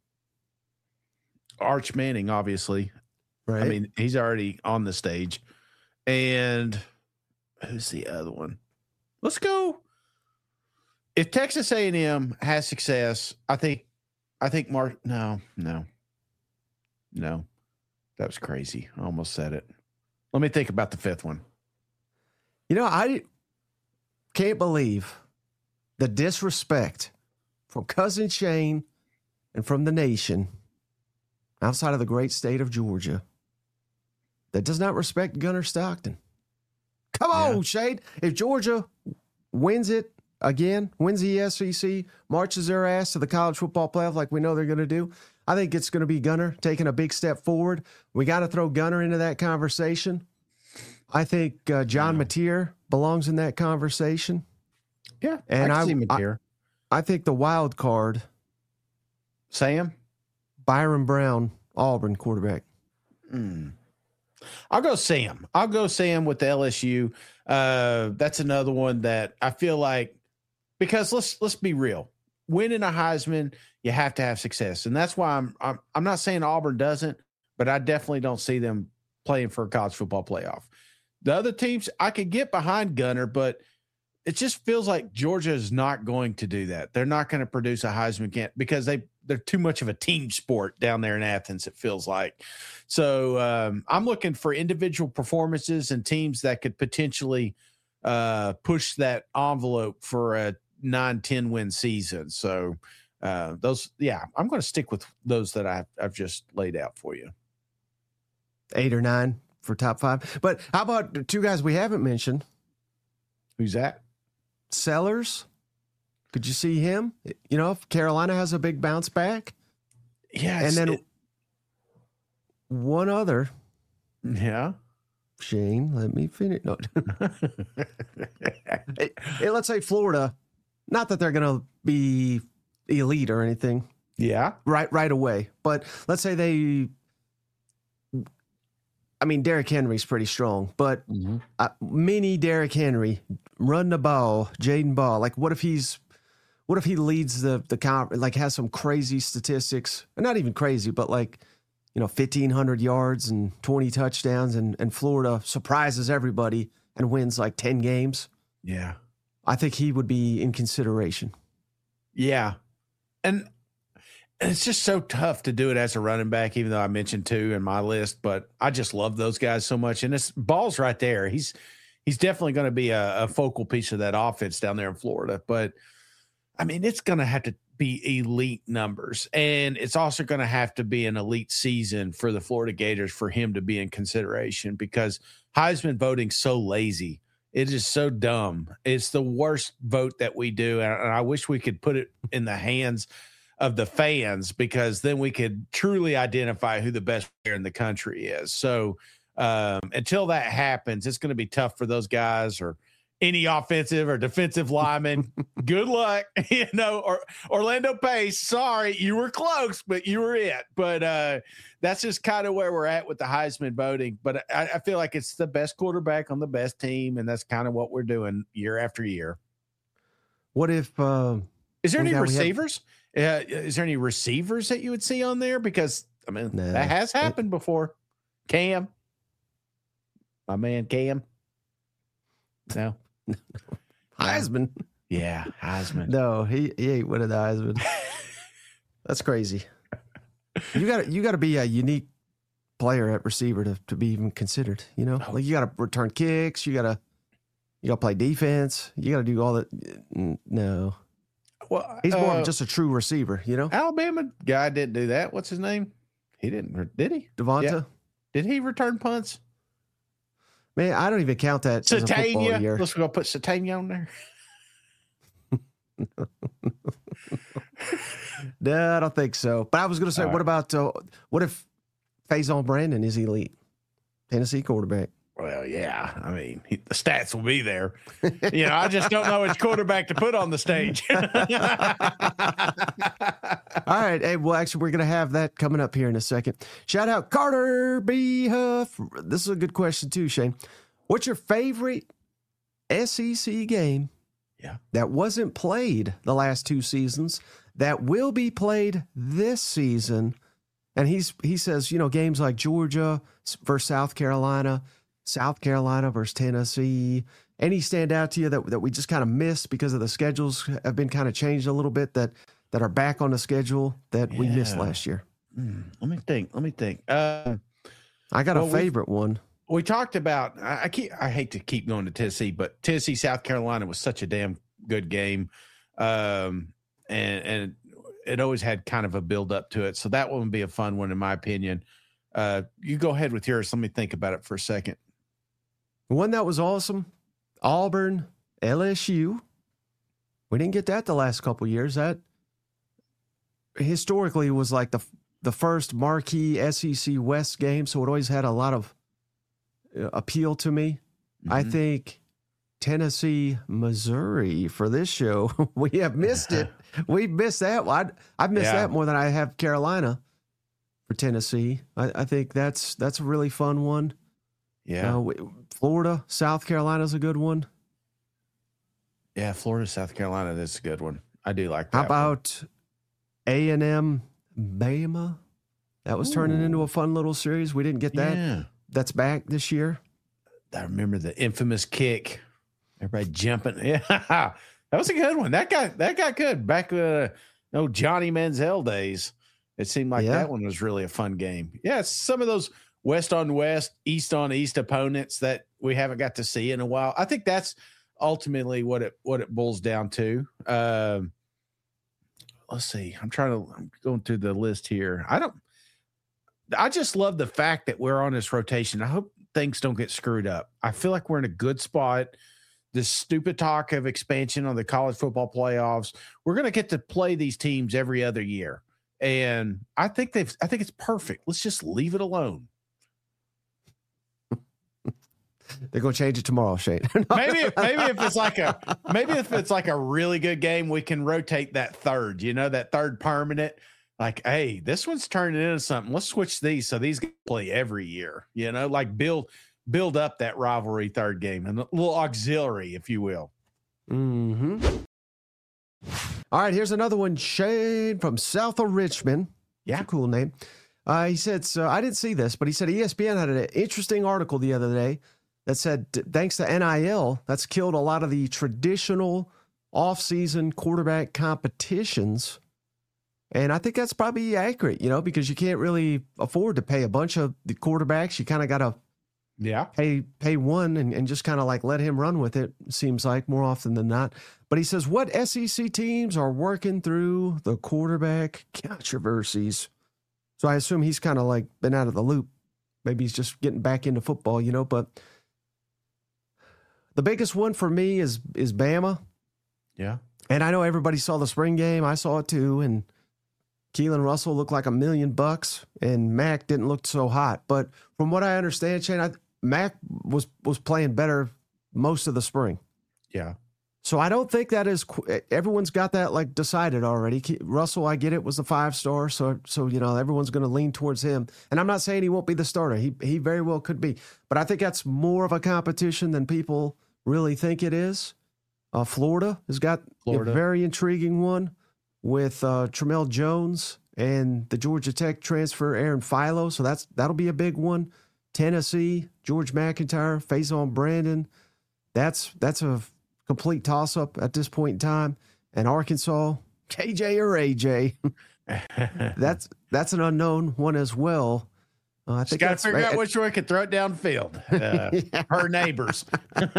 [SPEAKER 2] Arch Manning, obviously.
[SPEAKER 1] Right.
[SPEAKER 2] I mean, he's already on the stage. And who's the other one? Let's go. If Texas A and M has success, I think, I think Mark. No, no, no, that was crazy. I almost said it. Let me think about the fifth one.
[SPEAKER 1] You know, I can't believe the disrespect from Cousin Shane and from the nation outside of the great state of Georgia that does not respect Gunnar Stockton. Come on,
[SPEAKER 2] Yeah.
[SPEAKER 1] Shane. If Georgia wins it again, wins the S E C, marches their ass to the college football playoff like we know they're going to do, I think it's going to be Gunnar taking a big step forward. We got to throw Gunnar into that conversation. I think uh, John
[SPEAKER 2] Yeah.
[SPEAKER 1] Mateer belongs in that conversation.
[SPEAKER 2] Yeah,
[SPEAKER 1] And
[SPEAKER 2] I
[SPEAKER 1] I-
[SPEAKER 2] can see
[SPEAKER 1] I-
[SPEAKER 2] Mateer.
[SPEAKER 1] I think the wild card,
[SPEAKER 2] Sam.
[SPEAKER 1] Byron Brown, Auburn quarterback.
[SPEAKER 2] Mm. I'll go Sam. I'll go Sam with the L S U. Uh, that's another one that I feel like, because let's let's be real. winning a Heisman, you have to have success. And that's why I'm, I'm, I'm not saying Auburn doesn't, but I definitely don't see them playing for a college football playoff. The other teams, I could get behind Gunner, but it just feels like Georgia is not going to do that. They're not going to produce a Heisman candidate because they, they're too much of a team sport down there in Athens, it feels like. So um, I'm looking for individual performances and teams that could potentially uh, push that envelope for a nine, ten win season. So uh, those, yeah, I'm going to stick with those that I've, I've just laid out for you.
[SPEAKER 1] Eight or nine for top five. But how about the two guys we haven't mentioned?
[SPEAKER 2] Who's that?
[SPEAKER 1] Sellers. Could you see him? You know, if Carolina has a big bounce back.
[SPEAKER 2] Yeah.
[SPEAKER 1] And then
[SPEAKER 2] it,
[SPEAKER 1] one other.
[SPEAKER 2] Yeah.
[SPEAKER 1] Shane, let me finish. No. hey, hey, let's say Florida. Not that they're going to be elite or anything.
[SPEAKER 2] Yeah.
[SPEAKER 1] Right, right away. But let's say they. I mean, Derrick Henry's pretty strong, but mm-hmm. uh, mini Derrick Henry run the ball, Jaden Ball. Like, what if he's, what if he leads the the comp, like has some crazy statistics, not even crazy, but like, you know, fifteen hundred yards and twenty touchdowns, and and Florida surprises everybody and wins like ten games.
[SPEAKER 2] Yeah,
[SPEAKER 1] I think he would be in consideration.
[SPEAKER 2] Yeah, and. And it's just so tough to do it as a running back, even though I mentioned two in my list, but I just love those guys so much. And it's Ball's right there. He's, he's definitely going to be a, a focal piece of that offense down there in Florida. But I mean, it's going to have to be elite numbers, and it's also going to have to be an elite season for the Florida Gators for him to be in consideration, because Heisman voting's so lazy. It is so dumb. It's the worst vote that we do. And I wish we could put it in the hands of the fans, because then we could truly identify who the best player in the country is. So um, until that happens, it's going to be tough for those guys or any offensive or defensive lineman. Good luck, you know, or Orlando Pace. Sorry, you were close, but you were it. But uh, that's just kind of where we're at with the Heisman voting. But I, I feel like it's the best quarterback on the best team, and that's kind of what we're doing year after year.
[SPEAKER 1] What if uh,
[SPEAKER 2] is there any receivers? Have- Uh, is there any receivers that you would see on there? Because, I mean, nah, that has happened it, before. Cam. My man, Cam. No.
[SPEAKER 1] Heisman.
[SPEAKER 2] Yeah, Heisman.
[SPEAKER 1] No, he, he ain't winning the Heisman. That's crazy. You got you got to be a unique player at receiver to, to be even considered, you know? Like, you got to return kicks. You got to you got to play defense. You got to do all that. No.
[SPEAKER 2] Well,
[SPEAKER 1] he's more
[SPEAKER 2] uh,
[SPEAKER 1] of just a true receiver, you know?
[SPEAKER 2] Alabama guy didn't do that. What's his name? He didn't, did he?
[SPEAKER 1] Devonta?
[SPEAKER 2] Yeah. Did he return punts?
[SPEAKER 1] Man, I don't even count that as a football year.
[SPEAKER 2] Let's go put Satania on there.
[SPEAKER 1] No, I don't think so. But I was going to say, all what right. about, uh, what if Faison Brandon is elite? Tennessee quarterback.
[SPEAKER 2] Well, yeah. I mean, he, the stats will be there. You know, I just don't know which quarterback to put on the stage.
[SPEAKER 1] All right. Hey, well, actually, we're going to have that coming up here in a second. Shout out Carter B. Huff. This is a good question, too, Shane. What's your favorite S E C game
[SPEAKER 2] yeah.
[SPEAKER 1] that wasn't played the last two seasons that will be played this season? And he's he says, you know, games like Georgia versus South Carolina, South Carolina versus Tennessee. Any stand out to you that, that we just kind of missed because of the schedules have been kind of changed a little bit, that that are back on the schedule that we yeah. missed last year?
[SPEAKER 2] Mm, let me think. Let me think. Uh,
[SPEAKER 1] I got well, a favorite we, one.
[SPEAKER 2] We talked about, I, I keep, I hate to keep going to Tennessee, but Tennessee, South Carolina was such a damn good game. Um, and, and it always had kind of a build up to it. So that one would be a fun one, in my opinion. Uh, you go ahead with yours. Let me think about it for a second.
[SPEAKER 1] One that was awesome, Auburn, L S U. We didn't get that the last couple of years. That historically was like the the first marquee S E C West game, so it always had a lot of appeal to me. Mm-hmm. I think Tennessee, Missouri for this show. We have missed it. We missed that one. I've missed yeah. that more than I have Carolina for Tennessee. I, I think that's that's a really fun one.
[SPEAKER 2] Yeah.
[SPEAKER 1] Uh, Florida, South Carolina's a good one.
[SPEAKER 2] Yeah, Florida, South Carolina, that's a good one. I do like that.
[SPEAKER 1] How about A and M Bama? That was Ooh. turning into a fun little series. We didn't get that.
[SPEAKER 2] Yeah.
[SPEAKER 1] That's back this year.
[SPEAKER 2] I remember the infamous kick. Everybody jumping. Yeah, that was a good one. That got that got good back. Uh, no Johnny Manziel days. It seemed like yeah. that one was really a fun game. Yeah, some of those West on West, East on East opponents that we haven't got to see in a while. I think that's ultimately what it what it boils down to. Um, let's see. I'm trying to. I'm going through the list here. I don't. I just love the fact that we're on this rotation. I hope things don't get screwed up. I feel like we're in a good spot. This stupid talk of expansion on the college football playoffs. We're going to get to play these teams every other year. And I think they've, I think it's perfect. Let's just leave it alone.
[SPEAKER 1] They're going to change it tomorrow, Shane.
[SPEAKER 2] maybe, maybe if it's like a, maybe if it's like a really good game, we can rotate that third, you know, that third permanent. Like, hey, this one's turning into something. Let's switch these so these can play every year. You know, like build build up that rivalry third game and a little auxiliary, if you will.
[SPEAKER 1] Mm-hmm. All right, here's another one. Shane from south of Richmond. Yeah, that's a cool name. Uh, he said, so I didn't see this, but he said E S P N had an interesting article the other day that said, thanks to N I L, that's killed a lot of the traditional off-season quarterback competitions. And I think that's probably accurate, you know, because you can't really afford to pay a bunch of the quarterbacks. You kind of got to
[SPEAKER 2] yeah,
[SPEAKER 1] pay pay one and, and just kind of like let him run with it, seems like more often than not. But he says, what S E C teams are working through the quarterback controversies? So I assume he's kind of like been out of the loop. Maybe he's just getting back into football, you know. But the biggest one for me is is Bama.
[SPEAKER 2] Yeah.
[SPEAKER 1] And I know everybody saw the spring game. I saw it too. And Keelan Russell looked like a million bucks, and Mac didn't look so hot. But from what I understand, Shane, I, Mac was was playing better most of the spring.
[SPEAKER 2] Yeah.
[SPEAKER 1] So I don't think that is – everyone's got that, like, decided already. Russell, I get it, was the five-star, so, so you know, everyone's going to lean towards him. And I'm not saying he won't be the starter. He he very well could be. But I think that's more of a competition than people really think it is. Uh, Florida has got Florida. a very intriguing one with uh, Tramel Jones and the Georgia Tech transfer Aaron Philo. So that's that'll be a big one. Tennessee, George McIntyre, Faison Brandon. That's that's a complete toss-up at this point in time. And Arkansas, K J or A J. that's that's an unknown one as well. Uh, I think
[SPEAKER 2] got to figure out which one can throw it downfield. Uh, yeah. Her neighbors.
[SPEAKER 1] And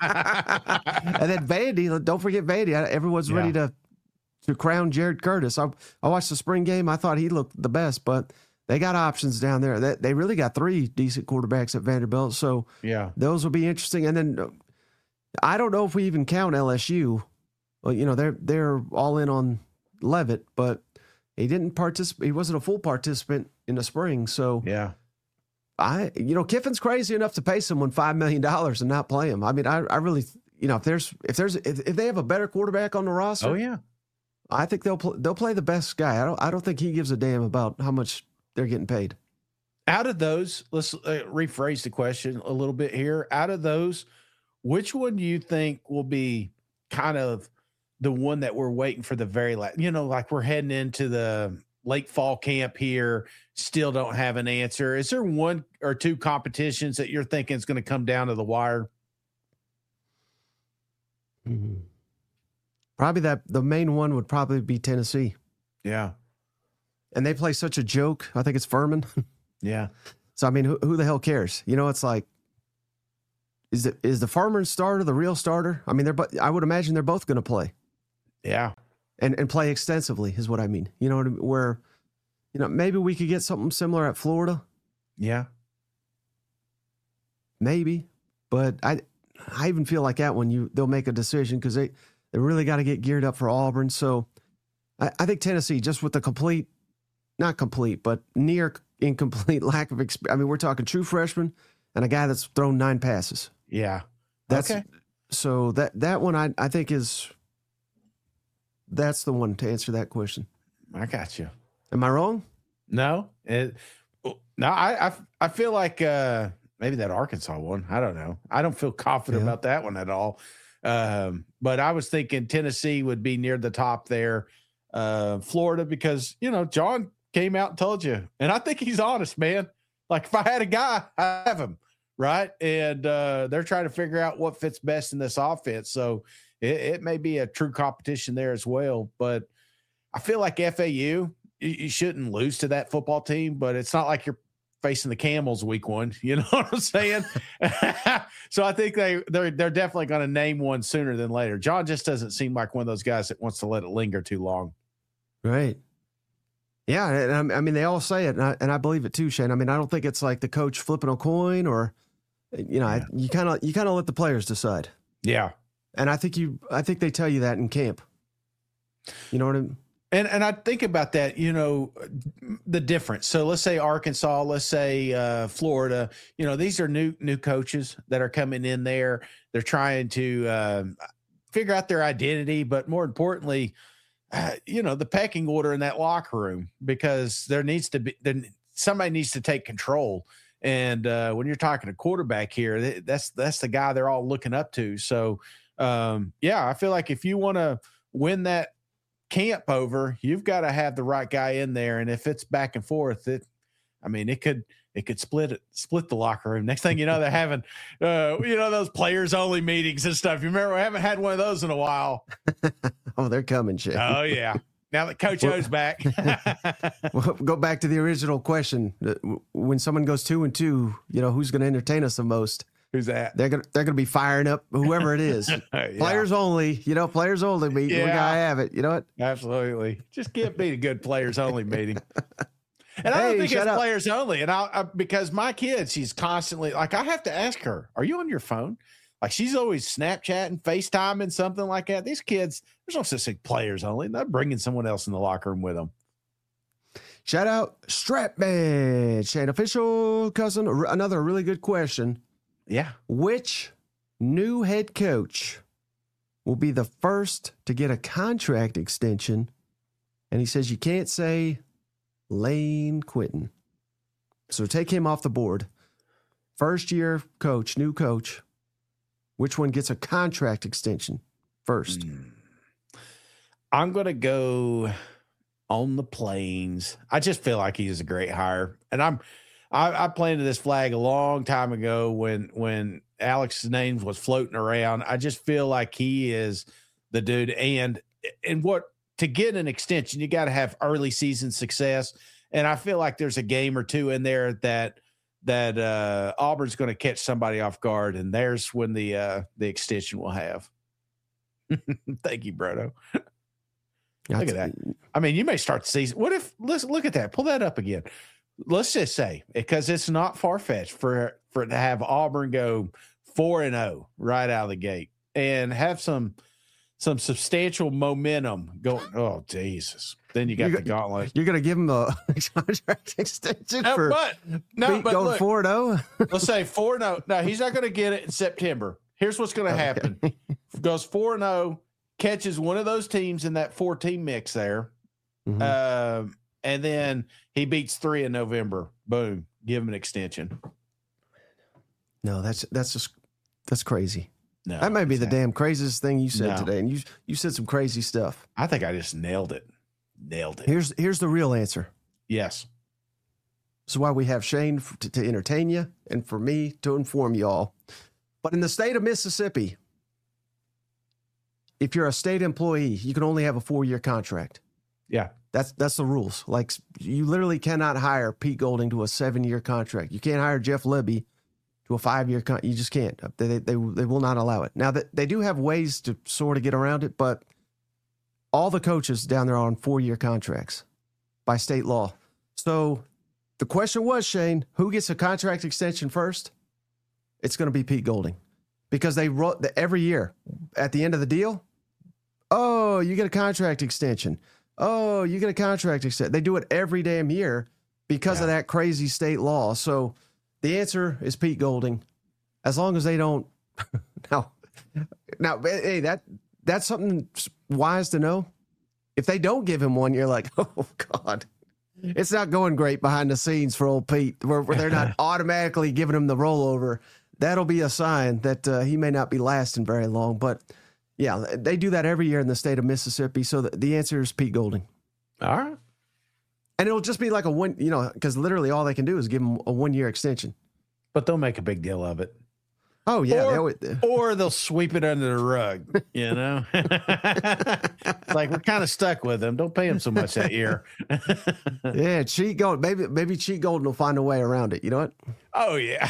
[SPEAKER 1] then Vandy, don't forget Vandy. Everyone's yeah. ready to to crown Jared Curtis. I, I watched the spring game. I thought he looked the best, but they got options down there. They, they really got three decent quarterbacks at Vanderbilt. So
[SPEAKER 2] yeah,
[SPEAKER 1] those will be interesting. And then I don't know if we even count L S U. Well, you know, they're they're all in on Levitt, but he didn't participate. He wasn't a full participant in the spring. So
[SPEAKER 2] yeah,
[SPEAKER 1] I you know Kiffin's crazy enough to pay someone five million dollars and not play him. I mean, I I really you know if there's if there's if, if they have a better quarterback on the roster,
[SPEAKER 2] oh yeah.
[SPEAKER 1] I think they'll pl- they'll play the best guy. I don't I don't think he gives a damn about how much they're getting paid.
[SPEAKER 2] Out of those, let's uh, rephrase the question a little bit here. Out of those, which one do you think will be kind of the one that we're waiting for the very last? You know, like we're heading into the late fall camp here, still don't have an answer. Is there one or two competitions that you're thinking is going to come down to the wire?
[SPEAKER 1] Mm-hmm. Probably that the main one would probably be Tennessee.
[SPEAKER 2] Yeah.
[SPEAKER 1] And they play such a joke. I think it's Furman.
[SPEAKER 2] Yeah.
[SPEAKER 1] So, I mean, who, who the hell cares? You know, it's like, is it is the Furman starter the real starter? I mean, they're but I would imagine they're both going to play.
[SPEAKER 2] Yeah.
[SPEAKER 1] And and play extensively is what I mean. You know, where, you know, maybe we could get something similar at Florida.
[SPEAKER 2] Yeah.
[SPEAKER 1] Maybe. But I I even feel like that one, you they'll make a decision because they, they really got to get geared up for Auburn. So I, I think Tennessee, just with the complete, not complete, but near incomplete lack of experience. I mean, we're talking true freshman and a guy that's thrown nine passes.
[SPEAKER 2] Yeah.
[SPEAKER 1] That's
[SPEAKER 2] okay.
[SPEAKER 1] So that, that one I, I think is, that's the one to answer that question.
[SPEAKER 2] I got you.
[SPEAKER 1] Am I wrong?
[SPEAKER 2] No. It, no, I, I, I feel like uh, maybe that Arkansas one. I don't know. I don't feel confident yeah. about that one at all. Um, but I was thinking Tennessee would be near the top there. Uh, Florida, because, you know, John came out and told you, and I think he's honest, man. Like, if I had a guy, I have him, right? And uh, they're trying to figure out what fits best in this offense. So it, it may be a true competition there as well. But I feel like F A U, you, you shouldn't lose to that football team, but it's not like you're facing the Camels week one. You know what I'm saying? So I think they, they're, they're definitely going to name one sooner than later. John just doesn't seem like one of those guys that wants to let it linger too long.
[SPEAKER 1] Right. Yeah, and I mean, they all say it, and I, and I believe it too, Shane. I mean, I don't think it's like the coach flipping a coin, or, you know, yeah. I, you kind of you kind of let the players decide.
[SPEAKER 2] Yeah,
[SPEAKER 1] and I think you, I think they tell you that in camp. You know what I mean?
[SPEAKER 2] And and I think about that, you know, the difference. So let's say Arkansas, let's say uh, Florida. You know, these are new new coaches that are coming in there. They're trying to uh, figure out their identity, but more importantly, Uh, you know, the pecking order in that locker room, because there needs to be, there, somebody needs to take control. And uh, when you're talking a quarterback here, that's, that's the guy they're all looking up to. So um, yeah, I feel like if you want to win that camp over, you've got to have the right guy in there. And if it's back and forth, it, I mean, it could, it could split it, split the locker room. Next thing you know, they're having, uh, you know, those players only meetings and stuff. You remember, we haven't had one of those in a while.
[SPEAKER 1] Oh, they're coming, Shane.
[SPEAKER 2] Oh, yeah. Now that Coach O's back.
[SPEAKER 1] We'll go back to the original question. When someone goes two and two, you know, who's going to entertain us the most?
[SPEAKER 2] Who's that?
[SPEAKER 1] They're going to they're going to be firing up whoever it is. yeah. Players only, you know, players only meeting. Yeah. We got to have it. You know what?
[SPEAKER 2] Absolutely. Just get me a good players only meeting. And I
[SPEAKER 1] hey,
[SPEAKER 2] don't think it's
[SPEAKER 1] up.
[SPEAKER 2] players only. And I, I, because my kid, she's constantly like, I have to ask her, are you on your phone? Like, she's always Snapchatting, FaceTiming, something like that. These kids, there's no such thing players only. They're bringing someone else in the locker room with them.
[SPEAKER 1] Shout out Strapman, Shane, official cousin. Another really good question.
[SPEAKER 2] Yeah.
[SPEAKER 1] Which new head coach will be the first to get a contract extension? And he says you can't say Lane Quinton. So take him off the board. First year coach, new coach. Which one gets a contract extension first? Mm.
[SPEAKER 2] I'm going to go on the Plains. I just feel like he's a great hire. And I'm, I, I planted this flag a long time ago when, when Alex's name was floating around. I just feel like he is the dude. And, and what, to get an extension, you got to have early season success. And I feel like there's a game or two in there that, that uh, Auburn's going to catch somebody off guard, and there's when the uh, the extension will have. Thank you, Brodo. Look at that. I mean, you may start the season. What if, let's look at that. Pull that up again. Let's just say, because it's not far-fetched for, for it to have Auburn go four and oh right out of the gate and have some some substantial momentum going. Oh, Jesus. Then you got you're, the gauntlet.
[SPEAKER 1] You're going to give him a contract extension
[SPEAKER 2] no,
[SPEAKER 1] for
[SPEAKER 2] but, no, but
[SPEAKER 1] going
[SPEAKER 2] look,
[SPEAKER 1] four and oh?
[SPEAKER 2] Let's say four and oh. No, he's not going to get it in September. Here's what's going to okay. happen. Goes four and oh, catches one of those teams in that four-team mix there, mm-hmm. uh, and then he beats three in November. Boom. Give him an extension.
[SPEAKER 1] No, that's that's just that's crazy.
[SPEAKER 2] No,
[SPEAKER 1] that might be
[SPEAKER 2] exactly.
[SPEAKER 1] the damn craziest thing you said
[SPEAKER 2] no.
[SPEAKER 1] today, and you you said some crazy stuff.
[SPEAKER 2] I think I just nailed it. Nailed it.
[SPEAKER 1] Here's here's the real answer.
[SPEAKER 2] Yes.
[SPEAKER 1] This is why we have Shane to, to entertain you and for me to inform you all. But in the state of Mississippi, if you're a state employee, you can only have a four-year contract.
[SPEAKER 2] Yeah.
[SPEAKER 1] That's that's the rules. Like, you literally cannot hire Pete Golding to a seven-year contract. You can't hire Jeff Libby to a five-year contract. You just can't. They, they, they, they will not allow it. Now, they, they do have ways to sort of get around it, but all the coaches down there are on four-year contracts by state law. So the question was, Shane, who gets a contract extension first? It's going to be Pete Golding, because they wrote the, every year at the end of the deal, oh, you get a contract extension. Oh, you get a contract extension. They do it every damn year because yeah. of that crazy state law. So the answer is Pete Golding, as long as they don't. now, now, hey, that that's something wise to know. If they don't give him one, you're like, oh, God. It's not going great behind the scenes for old Pete, where, where they're not automatically giving him the rollover. That'll be a sign that uh, he may not be lasting very long. But Yeah, they do that every year in the state of Mississippi. So the, the answer is Pete Golding.
[SPEAKER 2] All right.
[SPEAKER 1] And it'll just be like a one, you know, because literally all they can do is give him a one-year extension.
[SPEAKER 2] But they'll make a big deal of it.
[SPEAKER 1] Oh, yeah.
[SPEAKER 2] Or,
[SPEAKER 1] they always,
[SPEAKER 2] or they'll sweep it under the rug, you know? It's like, we're kind of stuck with them. Don't pay them so much that year.
[SPEAKER 1] Yeah, cheat gold. Maybe maybe cheat Golden will find a way around it. You know what?
[SPEAKER 2] Oh, yeah.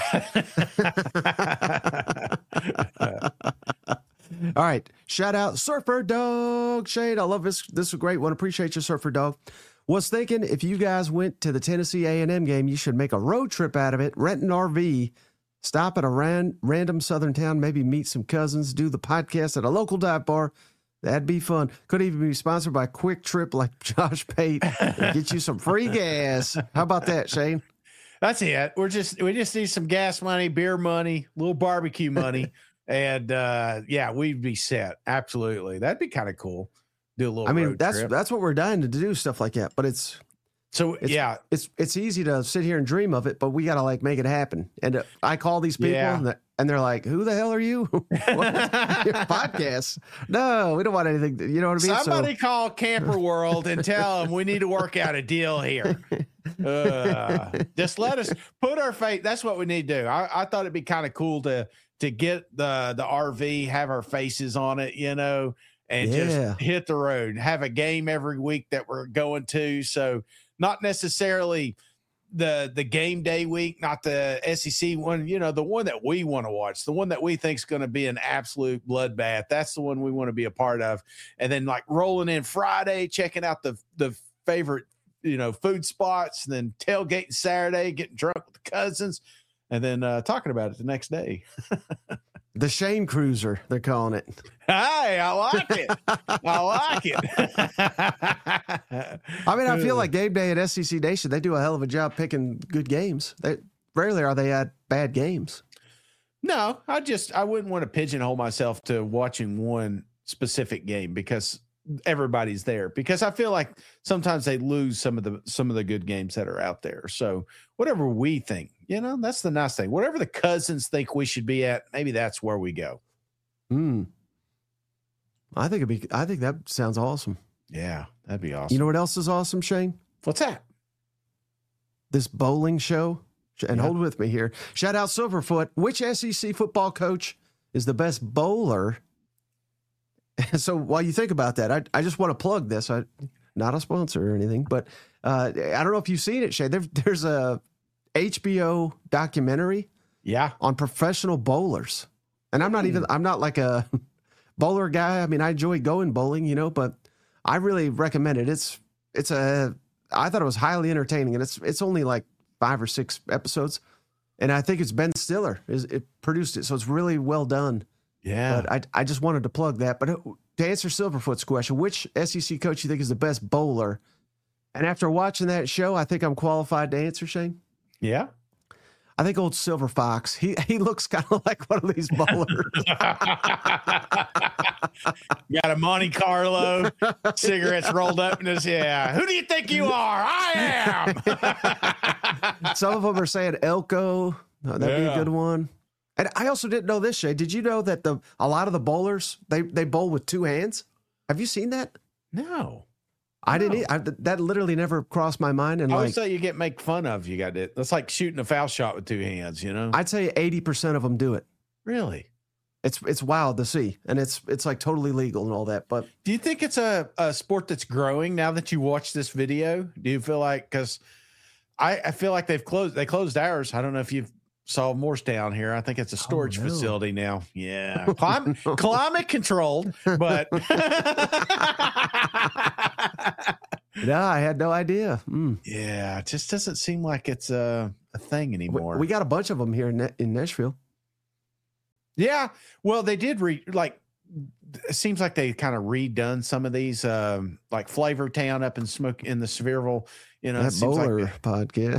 [SPEAKER 1] All right. Shout out Surfer Dog. Shade, I love this. This is a great one. Appreciate you, Surfer Dog. Was thinking if you guys went to the Tennessee A and M game, you should make a road trip out of it, rent an R V, stop at a ran, random southern town, maybe meet some cousins, do the podcast at a local dive bar. That'd be fun. Could even be sponsored by Quick Trip like Josh Pate. Get you some free gas. How about that, Shane?
[SPEAKER 2] That's it. We're just we just need some gas money, beer money, a little barbecue money, and uh, yeah, we'd be set. Absolutely, that'd be kind of cool. Do a little.
[SPEAKER 1] I mean,
[SPEAKER 2] road
[SPEAKER 1] that's
[SPEAKER 2] trip.
[SPEAKER 1] that's what we're dying to do, stuff like that. But it's
[SPEAKER 2] so
[SPEAKER 1] it's,
[SPEAKER 2] yeah,
[SPEAKER 1] it's it's easy to sit here and dream of it, but we got to like make it happen. And uh, I call these people,
[SPEAKER 2] Yeah.
[SPEAKER 1] and, they're, and they're like, "Who the hell are you? What? Your podcast? No, we don't want anything. To, you know what I mean?"
[SPEAKER 2] Somebody
[SPEAKER 1] So,
[SPEAKER 2] call Camper World and tell them we need to work out a deal here. Uh, just let us put our face. That's what we need to do. I, I thought it'd be kind of cool to to get the the R V, have our faces on it, you know, and
[SPEAKER 1] Yeah.
[SPEAKER 2] just hit the road. Have a game every week that we're going to. So not necessarily the the game day week, not the S E C one, you know, the one that we want to watch, the one that we think is going to be an absolute bloodbath. That's the one we want to be a part of. And then like rolling in Friday, checking out the the favorite, you know, food spots, and then tailgating Saturday, getting drunk with the cousins, and then uh, talking about it the next day.
[SPEAKER 1] the Shane Cruiser, they're calling it.
[SPEAKER 2] Hey, I like it. I like it.
[SPEAKER 1] I mean, I feel like game day at S E C Nation, they do a hell of a job picking good games. They rarely are they at bad games.
[SPEAKER 2] No, I just I wouldn't want to pigeonhole myself to watching one specific game because everybody's there. Because I feel like sometimes they lose some of the some of the good games that are out there. So whatever we think, you know, that's the nice thing. Whatever the cousins think we should be at, maybe that's where we go.
[SPEAKER 1] Hmm. I think it'd be. I think that sounds awesome.
[SPEAKER 2] Yeah, that'd be awesome.
[SPEAKER 1] You know what else is awesome, Shane?
[SPEAKER 2] What's that?
[SPEAKER 1] This bowling show. And
[SPEAKER 2] Yeah.
[SPEAKER 1] hold with me here. Shout out Silverfoot. Which S E C football coach is the best bowler? So while you think about that, I, I just want to plug this. I, not a sponsor or anything, but uh, I don't know if you've seen it, Shay. There, there's a H B O documentary
[SPEAKER 2] Yeah.
[SPEAKER 1] on professional bowlers. And I'm not even, I'm not like a bowler guy. I mean, I enjoy going bowling, you know, but I really recommend it. It's, it's a, I thought it was highly entertaining, and it's, it's only like five or six episodes. And I think it's Ben Stiller is it produced it. So it's really well done.
[SPEAKER 2] Yeah.
[SPEAKER 1] But I, I just wanted to plug that. But to answer Silverfoot's question, which S E C coach you think is the best bowler? And after watching that show, I think I'm qualified to answer, Shane.
[SPEAKER 2] Yeah.
[SPEAKER 1] I think old Silver Fox. He he looks kind of like one of these bowlers.
[SPEAKER 2] Got a Monte Carlo, cigarettes rolled up in his, yeah. Who do you think you are? I am.
[SPEAKER 1] Some of them are saying Elko. Oh, that'd be
[SPEAKER 2] Yeah.
[SPEAKER 1] a good one. And I also didn't know this, Shay. Did you know that the a lot of the bowlers they they bowl with two hands? Have you seen that?
[SPEAKER 2] No.
[SPEAKER 1] I
[SPEAKER 2] No.
[SPEAKER 1] didn't. e- I, that literally never crossed my mind. And
[SPEAKER 2] I
[SPEAKER 1] like,
[SPEAKER 2] always thought you get make fun of. You got it. That's like shooting a foul shot with two hands, you know?
[SPEAKER 1] I'd say eighty percent of them do it.
[SPEAKER 2] Really?
[SPEAKER 1] It's it's wild to see, and it's it's like totally legal and all that. But
[SPEAKER 2] Do you think it's a, a sport that's growing now that you watch this video? Do you feel like, because I, I feel like they've closed, they closed ours. I don't know if you've saw Morristown here. I think it's a storage
[SPEAKER 1] Oh, no.
[SPEAKER 2] facility now. Yeah. Climate, climate controlled, but
[SPEAKER 1] yeah, I had no idea. Mm.
[SPEAKER 2] yeah, it just doesn't seem like it's a, a thing
[SPEAKER 1] We,
[SPEAKER 2] anymore.
[SPEAKER 1] we got a bunch of them here in, Na- in Nashville.
[SPEAKER 2] Yeah. Well, they did re like, it seems like they kind of redone some of these, um, like Flavor Town up in Smoke in the Sevierville, you know, it
[SPEAKER 1] That
[SPEAKER 2] seems like
[SPEAKER 1] bowler podcast.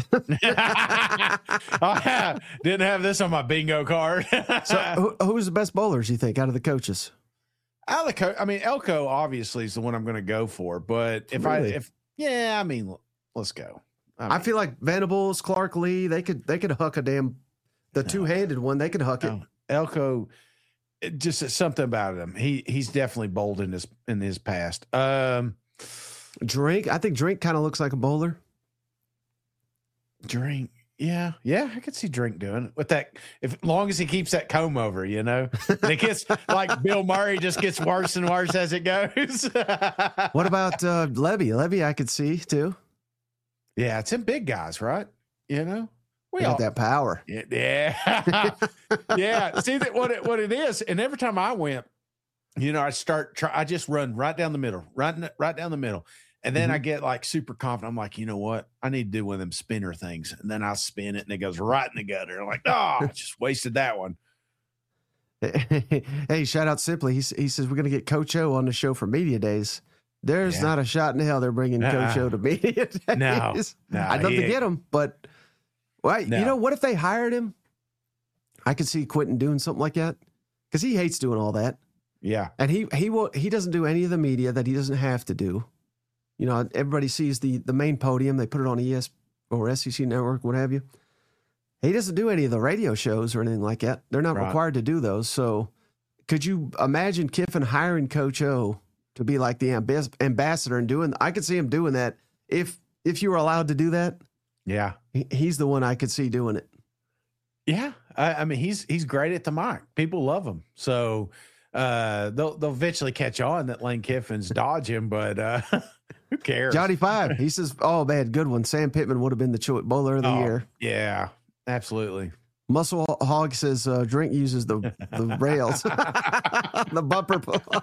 [SPEAKER 2] I didn't have this on my bingo card.
[SPEAKER 1] So who, who's the best bowlers you think out of the coaches?
[SPEAKER 2] Alico, I mean, Elko obviously is the one I'm going to go for, but if
[SPEAKER 1] Really?
[SPEAKER 2] I, if, yeah, I mean, l- let's go. I,
[SPEAKER 1] I
[SPEAKER 2] mean,
[SPEAKER 1] feel like Venables, Clark Lee, they could they could huck a damn the two handed one. They could huck it.
[SPEAKER 2] no, Elko, it just something about him. He he's definitely bold in his in his past. Um,
[SPEAKER 1] Drink, I think Drink kind of looks like a bowler.
[SPEAKER 2] Drink, yeah, yeah, I could see Drink doing it with that. If as long as he keeps that comb over, you know, and it gets like Bill Murray, just gets worse and worse as it goes.
[SPEAKER 1] What about uh, Levy? Levy, I could see too.
[SPEAKER 2] Yeah, it's in big guys, right? You know, we
[SPEAKER 1] They
[SPEAKER 2] all
[SPEAKER 1] got that power.
[SPEAKER 2] Yeah, yeah, yeah. See that what it what it is, and every time I went, you know, I start try. I just run right down the middle, right right down the middle, and then
[SPEAKER 1] Mhm.
[SPEAKER 2] I get like super confident. I'm like, you know what? I need to do one of them spinner things, and then I spin it, and it goes right in the gutter. I'm like, oh, I just wasted that one.
[SPEAKER 1] Hey, shout out Simply. He, he says we're going to get Coach O on the show for media days. There's
[SPEAKER 2] Yeah.
[SPEAKER 1] not a shot in hell they're bringing Coach
[SPEAKER 2] Uh-uh.
[SPEAKER 1] O to media days.
[SPEAKER 2] No, no,
[SPEAKER 1] I'd love
[SPEAKER 2] he
[SPEAKER 1] to
[SPEAKER 2] ain't.
[SPEAKER 1] get him, but well,
[SPEAKER 2] No.
[SPEAKER 1] you know what? If they hired him, I could see Quentin doing something like that because he hates doing all that,
[SPEAKER 2] Yeah,
[SPEAKER 1] and he he will he doesn't do any of the media that he doesn't have to do. You know, everybody sees the the main podium. They put it on E S or S E C Network, what have you. He doesn't do any of the radio shows or anything like that. They're not
[SPEAKER 2] Right.
[SPEAKER 1] required to do those. So, could you imagine Kiffin hiring Coach O to be like the ambas- ambassador and doing? I could see him doing that if if you were allowed to do that.
[SPEAKER 2] yeah,
[SPEAKER 1] he- He's the one I could see doing it.
[SPEAKER 2] yeah. I, I mean, he's he's great at the mic. People love him. So uh, they'll they'll eventually catch on that Lane Kiffin's dodging, but uh, who cares?
[SPEAKER 1] Johnny Five, he says, "Oh man, good one. Sam Pittman would have been the cho- bowler of the
[SPEAKER 2] Oh,
[SPEAKER 1] year."
[SPEAKER 2] Yeah, absolutely.
[SPEAKER 1] Muscle Hog says, uh, "Drink uses the the rails, the bumper."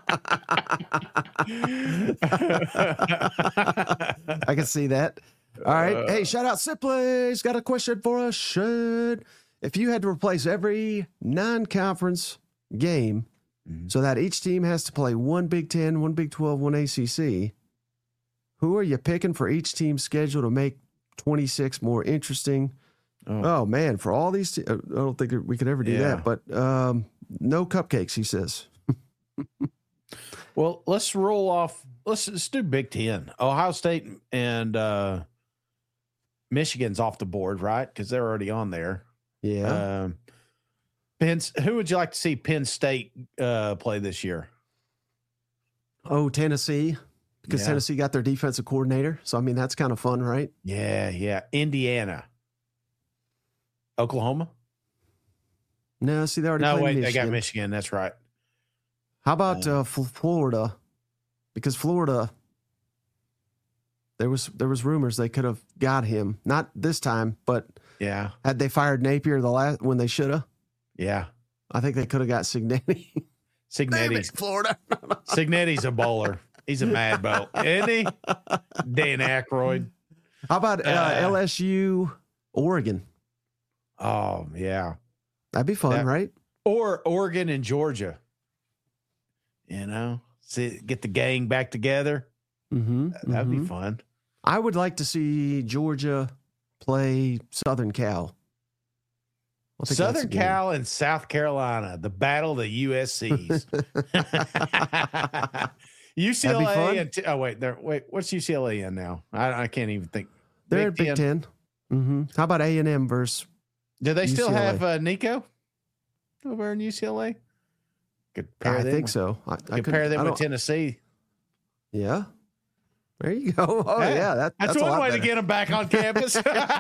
[SPEAKER 1] I can see that. All right.
[SPEAKER 2] Uh,
[SPEAKER 1] Hey, shout out Simply's got a question for us. Should if you had to replace every non-conference game
[SPEAKER 2] Mhm.
[SPEAKER 1] so that each team has to play one Big Ten, one Big Twelve, one A C C, who are you picking for each team's schedule to make twenty-six more interesting?
[SPEAKER 2] Oh.
[SPEAKER 1] Oh, man, for all these, te- I don't think we could ever do
[SPEAKER 2] Yeah.
[SPEAKER 1] that. But um, no cupcakes, he says.
[SPEAKER 2] Well, let's roll off. Let's, let's do Big Ten. Ohio State and uh, Michigan's off the board, right? Because they're already on there.
[SPEAKER 1] Yeah.
[SPEAKER 2] Um, Penn, who would you like to see Penn State uh, play this year?
[SPEAKER 1] Oh, Tennessee, because
[SPEAKER 2] Yeah.
[SPEAKER 1] Tennessee got their defensive coordinator. So, I mean, that's kind of fun, right?
[SPEAKER 2] Yeah, yeah. Indiana. Oklahoma?
[SPEAKER 1] No, see, they already
[SPEAKER 2] No,
[SPEAKER 1] played
[SPEAKER 2] wait,
[SPEAKER 1] Michigan.
[SPEAKER 2] they got Michigan. That's right.
[SPEAKER 1] How about
[SPEAKER 2] Uh,
[SPEAKER 1] uh, F- Florida? Because Florida, there was there was rumors they could have got him. Not this time, but
[SPEAKER 2] Yeah,
[SPEAKER 1] had they fired Napier the last when they should have,
[SPEAKER 2] yeah.
[SPEAKER 1] I think they could have got Signetti.
[SPEAKER 2] Signetti's
[SPEAKER 1] Florida.
[SPEAKER 2] Signetti's a bowler. He's a mad bowler, isn't he? Dan Aykroyd.
[SPEAKER 1] How about uh,
[SPEAKER 2] Uh,
[SPEAKER 1] L S U, Oregon?
[SPEAKER 2] Oh yeah.
[SPEAKER 1] That'd be fun,
[SPEAKER 2] That-
[SPEAKER 1] right?
[SPEAKER 2] Or Oregon and Georgia. You know, see, get the gang back together.
[SPEAKER 1] Mm-hmm,
[SPEAKER 2] That'd be fun.
[SPEAKER 1] I would like to see Georgia play Southern Cal. I think that's
[SPEAKER 2] Southern
[SPEAKER 1] a game.
[SPEAKER 2] Cal and South Carolina, the battle of the U S Cs. U C L A
[SPEAKER 1] fun.
[SPEAKER 2] and t- oh wait, there. Wait, what's U C L A in now? I, I can't even think.
[SPEAKER 1] They're at Big Ten. Mm-hmm. How about A and M versus?
[SPEAKER 2] Do they still
[SPEAKER 1] U C L A.
[SPEAKER 2] have uh, Nico over in U C L A? Compare
[SPEAKER 1] I
[SPEAKER 2] them
[SPEAKER 1] think
[SPEAKER 2] with-
[SPEAKER 1] so. I, I
[SPEAKER 2] Compare
[SPEAKER 1] couldn't-
[SPEAKER 2] them
[SPEAKER 1] I
[SPEAKER 2] with
[SPEAKER 1] don't-
[SPEAKER 2] Tennessee.
[SPEAKER 1] Yeah. There you go. Oh
[SPEAKER 2] Hey,
[SPEAKER 1] yeah, that,
[SPEAKER 2] That's,
[SPEAKER 1] that's, a
[SPEAKER 2] one
[SPEAKER 1] lot
[SPEAKER 2] way
[SPEAKER 1] better.
[SPEAKER 2] to get them back on campus.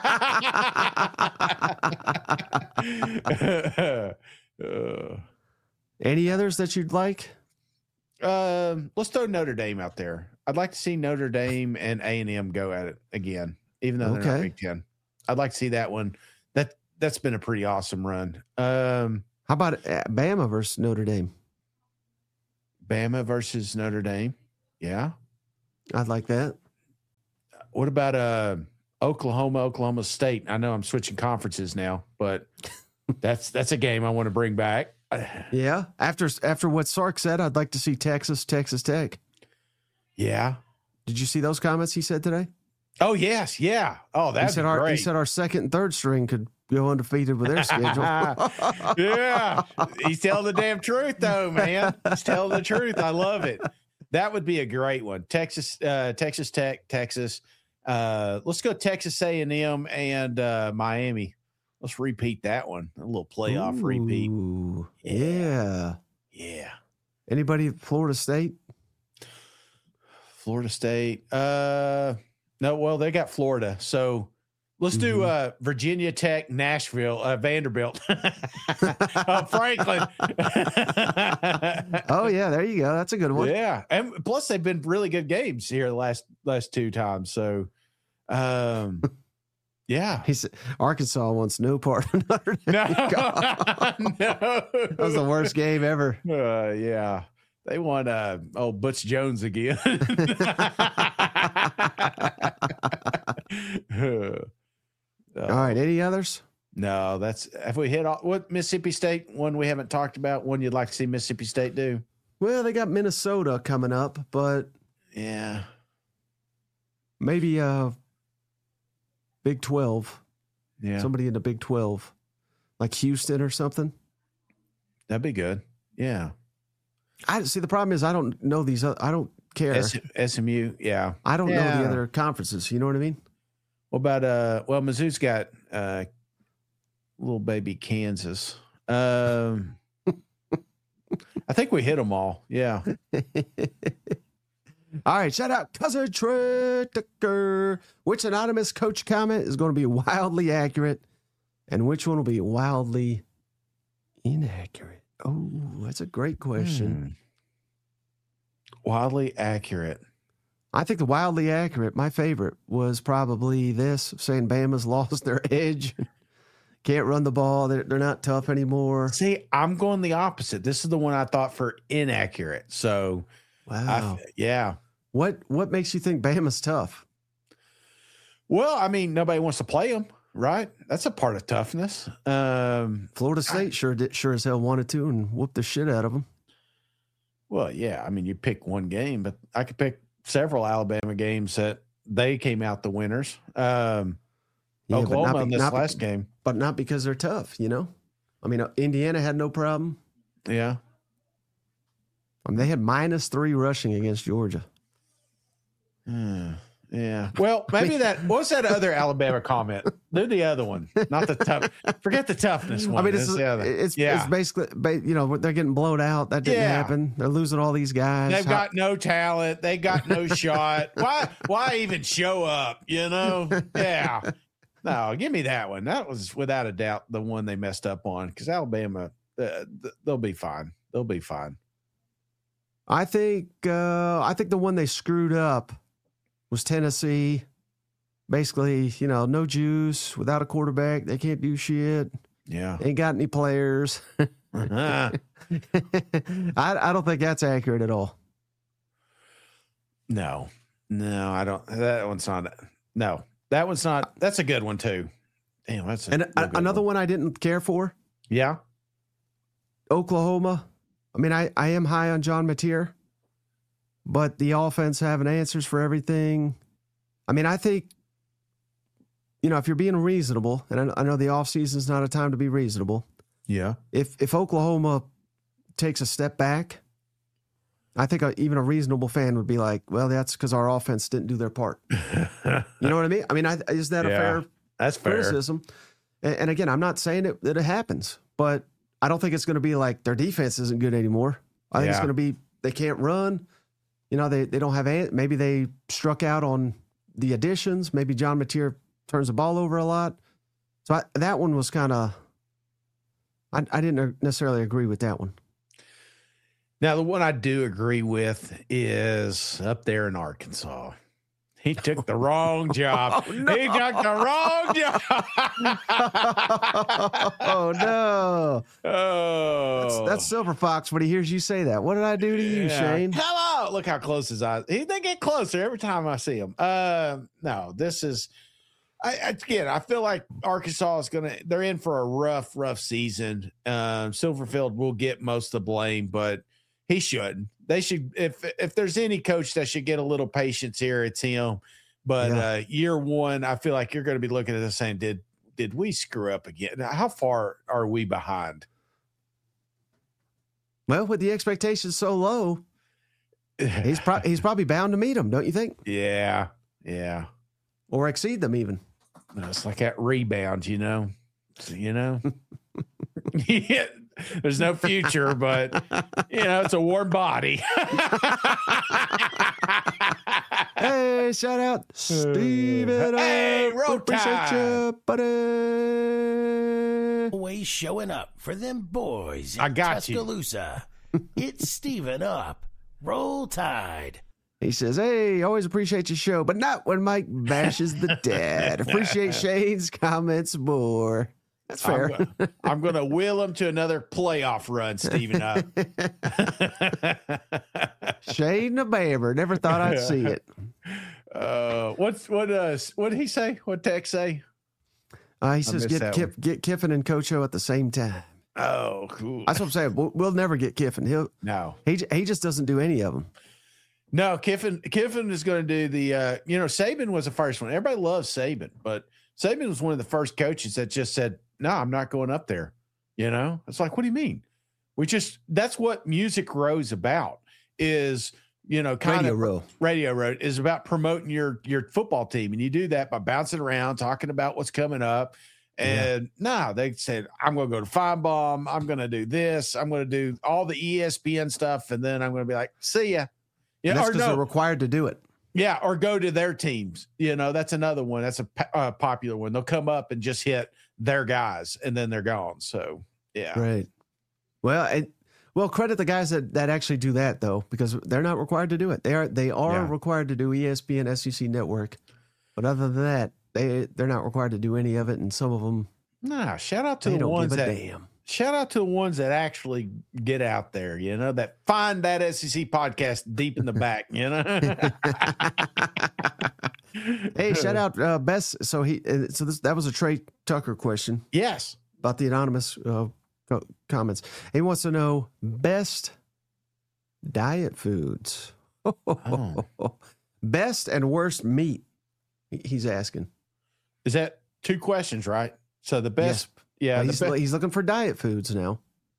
[SPEAKER 2] Uh,
[SPEAKER 1] Any others that you'd like?
[SPEAKER 2] um, let's throw Notre Dame out there. I'd like to see Notre Dame and A and M go at it again, even though they're not
[SPEAKER 1] Okay.
[SPEAKER 2] Big Ten. I'd like to see that one. That that's been a pretty awesome run. Um,
[SPEAKER 1] How about uh, Bama versus Notre Dame?
[SPEAKER 2] Bama versus Notre Dame. Yeah.
[SPEAKER 1] I'd like that.
[SPEAKER 2] What about uh, Oklahoma, Oklahoma State? I know I'm switching conferences now, but that's that's a game I want to bring back.
[SPEAKER 1] Yeah. After after what Sark said, I'd like to see Texas, Texas Tech.
[SPEAKER 2] Yeah.
[SPEAKER 1] Did you see those comments he said today?
[SPEAKER 2] Oh yes, yeah. Oh,
[SPEAKER 1] He
[SPEAKER 2] that's
[SPEAKER 1] said our
[SPEAKER 2] great.
[SPEAKER 1] he said our second and third string could go undefeated with their schedule.
[SPEAKER 2] Yeah, he's telling the damn truth, though, man. He's telling the truth. I love it. That would be a great one. Texas, uh, Texas Tech, Texas. Uh, let's go Texas A and M and uh, Miami. Let's repeat that one. A little playoff repeat.
[SPEAKER 1] Ooh,
[SPEAKER 2] Yeah.
[SPEAKER 1] yeah.
[SPEAKER 2] Yeah.
[SPEAKER 1] Anybody at Florida State?
[SPEAKER 2] Florida State. Uh, no, well, they got Florida. So let's mm-hmm. do uh, Virginia Tech, Nashville, uh, Vanderbilt, uh, Franklin.
[SPEAKER 1] Oh, yeah, there you go. That's a good one.
[SPEAKER 2] Yeah. And plus, they've been really good games here the last, last two times. So, um, yeah.
[SPEAKER 1] He said Arkansas wants no part of Notre Dame.
[SPEAKER 2] No,
[SPEAKER 1] no. That was the worst game ever.
[SPEAKER 2] Uh, yeah. They want uh, oh Butch Jones again.
[SPEAKER 1] All right. Any others?
[SPEAKER 2] No, that's have we hit all, what Mississippi State one we haven't talked about? One you'd like to see Mississippi State do?
[SPEAKER 1] Well, they got Minnesota coming up, but
[SPEAKER 2] yeah,
[SPEAKER 1] maybe uh, Big twelve.
[SPEAKER 2] Yeah,
[SPEAKER 1] somebody in the Big twelve, like Houston or something.
[SPEAKER 2] That'd be good. Yeah.
[SPEAKER 1] I see. The problem is I don't know these. Other, I don't care.
[SPEAKER 2] S- SMU, yeah.
[SPEAKER 1] I don't
[SPEAKER 2] yeah.
[SPEAKER 1] know the other conferences. You know what I mean?
[SPEAKER 2] What about uh? Well, Mizzou's got uh, little baby Kansas. Um, I think we hit them all. Yeah.
[SPEAKER 1] All right. Shout out Cousin Trey Tucker. Which anonymous coach comment is going to be wildly accurate, and which one will be wildly inaccurate? Oh, that's a great question.
[SPEAKER 2] Hmm. Wildly accurate.
[SPEAKER 1] I think the wildly accurate, my favorite, was probably this, saying Bama's lost their edge. Can't run the ball. They're, they're not tough anymore.
[SPEAKER 2] See, I'm going the opposite. This is the one I thought for inaccurate. So,
[SPEAKER 1] wow.
[SPEAKER 2] I, yeah.
[SPEAKER 1] What what makes you think Bama's tough?
[SPEAKER 2] Well, I mean, nobody wants to play them. Right, that's a part of toughness. Um,
[SPEAKER 1] Florida State I, sure did, sure as hell wanted to and whooped the shit out of them.
[SPEAKER 2] Well, yeah, I mean, you pick one game, but I could pick several Alabama games that they came out the winners. Um, yeah, Oklahoma not, in this
[SPEAKER 1] not,
[SPEAKER 2] last game,
[SPEAKER 1] but not because they're tough. You know, I mean, Indiana had no problem.
[SPEAKER 2] Yeah,
[SPEAKER 1] I mean, they had minus three rushing against Georgia.
[SPEAKER 2] Hmm. Yeah. Well, maybe that. What's that other Alabama comment? Do the other one, not the tough. Forget the toughness one.
[SPEAKER 1] I mean, it's it's, it's, yeah. it's basically, you know, they're getting blown out. That didn't yeah. happen. They're losing all these guys.
[SPEAKER 2] They've
[SPEAKER 1] How-
[SPEAKER 2] got no talent. They got no shot. Why? Why even show up? You know? Yeah. No, give me that one. That was without a doubt the one they messed up on because Alabama, uh, they'll be fine. They'll be fine.
[SPEAKER 1] I think. Uh, I think the one they screwed up was Tennessee. Basically, you know, no juice, without a quarterback. They can't do shit.
[SPEAKER 2] Yeah.
[SPEAKER 1] Ain't got any players. uh-huh. I, I don't think that's accurate at all.
[SPEAKER 2] No. No, I don't. That one's not. No, that one's not. That's a good one, too. Damn, that's a,
[SPEAKER 1] and a, another
[SPEAKER 2] one.
[SPEAKER 1] one I didn't care for.
[SPEAKER 2] Yeah.
[SPEAKER 1] Oklahoma. I mean, I, I am high on John Mateer. But the offense having answers for everything. I mean, I think, you know, if you're being reasonable, and I, I know the offseason is not a time to be reasonable.
[SPEAKER 2] Yeah.
[SPEAKER 1] If if Oklahoma takes a step back, I think a, even a reasonable fan would be like, well, that's because our offense didn't do their part. You know what I mean? I mean, I, is that
[SPEAKER 2] yeah,
[SPEAKER 1] a fair
[SPEAKER 2] that's
[SPEAKER 1] criticism? And, and again, I'm not saying it, that it happens, but I don't think it's going to be like their defense isn't good anymore. I think
[SPEAKER 2] yeah.
[SPEAKER 1] it's going to be they can't run. You know, they, they don't have – maybe they struck out on the additions. Maybe John Mateer turns the ball over a lot. So I, that one was kind of – I I didn't necessarily agree with that one.
[SPEAKER 2] Now, the one I do agree with is up there in Arkansas. He took the wrong job.
[SPEAKER 1] Oh, no.
[SPEAKER 2] He took the wrong job.
[SPEAKER 1] Oh, no.
[SPEAKER 2] Oh.
[SPEAKER 1] That's, that's Silver Fox when he hears you say that. What did I do to you,
[SPEAKER 2] yeah.
[SPEAKER 1] Shane?
[SPEAKER 2] Hello. Look how close his eyes. He, they get closer every time I see him. Uh, no, this is I, – again, I feel like Arkansas is going to – they're in for a rough, rough season. Um, Silverfield will get most of the blame, but he shouldn't. They should, if if there's any coach that should get a little patience here, it's him. But yeah. uh, year one, I feel like you're going to be looking at this saying, did did we screw up again? How far are we behind?
[SPEAKER 1] Well, with the expectations so low, he's pro- he's probably bound to meet them, don't you think?
[SPEAKER 2] Yeah, yeah,
[SPEAKER 1] or exceed them even.
[SPEAKER 2] It's like that rebound, you know, so, you know. Yeah, there's no future, but you know, it's a warm body.
[SPEAKER 1] Hey, shout out Steven.
[SPEAKER 2] Hey, Roll
[SPEAKER 1] Appreciate
[SPEAKER 2] Tide.
[SPEAKER 1] you, buddy.
[SPEAKER 3] Always showing up for them boys in
[SPEAKER 2] I got you.
[SPEAKER 3] Tuscaloosa. It's Steven up. Roll Tide.
[SPEAKER 1] He says, hey, always appreciate your show, but not when Mike bashes the dad. Appreciate Shane's comments more. That's fair.
[SPEAKER 2] I'm, go- I'm going to will him to another playoff run, Steven up.
[SPEAKER 1] Shane the Bammer. Never thought I'd see it.
[SPEAKER 2] Uh, what's what? Uh, what did he say? What text say?
[SPEAKER 1] Uh, he says,
[SPEAKER 2] missed
[SPEAKER 1] get,
[SPEAKER 2] that
[SPEAKER 1] Kif- get Kiffin and Coach O at the same time.
[SPEAKER 2] Oh, cool.
[SPEAKER 1] That's what I'm saying. We'll, we'll never get Kiffin. He'll,
[SPEAKER 2] No,
[SPEAKER 1] he, j- he just doesn't do any of them.
[SPEAKER 2] no. Kiffin, Kiffin is going to do the. Uh, you know, Saban was the first one. Everybody loves Saban, but Saban was one of the first coaches that just said, "No, I'm not going up there." You know, it's like, what do you mean? We just that's what Music Row's about. Is you know, kind
[SPEAKER 1] Radio
[SPEAKER 2] of
[SPEAKER 1] Row.
[SPEAKER 2] Radio Row is about promoting your your football team, and you do that by bouncing around, talking about what's coming up. And yeah. no, they said, I'm going to go to Feinbaum. I'm going to do this. I'm going to do all the E S P N stuff. And then I'm going to be like, see ya. Yeah.
[SPEAKER 1] That's
[SPEAKER 2] Or
[SPEAKER 1] because
[SPEAKER 2] no,
[SPEAKER 1] they're required to do it.
[SPEAKER 2] yeah. Or go to their teams. You know, that's another one. That's a uh, popular one. They'll come up and just hit their guys and then they're gone. So, yeah.
[SPEAKER 1] Right. Well, and, well, credit the guys that, that actually do that, though, because they're not required to do it. They are they are
[SPEAKER 2] Yeah.
[SPEAKER 1] required to do E S P N, S E C Network. But other than that, they, they're not required to do any of it. And some of them,
[SPEAKER 2] Nah, shout out to
[SPEAKER 1] they
[SPEAKER 2] the
[SPEAKER 1] don't
[SPEAKER 2] ones
[SPEAKER 1] give a
[SPEAKER 2] that
[SPEAKER 1] damn.
[SPEAKER 2] shout out to the ones that actually get out there, you know, that find that S E C podcast deep in the back, you know.
[SPEAKER 1] Hey, shout out uh, Best. So he uh, so this that was a Trey Tucker question
[SPEAKER 2] Yes.
[SPEAKER 1] about the anonymous uh, co- comments. He wants to know best diet foods,
[SPEAKER 2] Oh.
[SPEAKER 1] best and worst meat. he- He's asking.
[SPEAKER 2] Is that two questions, right? So the best, yeah,
[SPEAKER 1] Well,
[SPEAKER 2] the
[SPEAKER 1] he's,
[SPEAKER 2] best,
[SPEAKER 1] he's looking for diet foods now.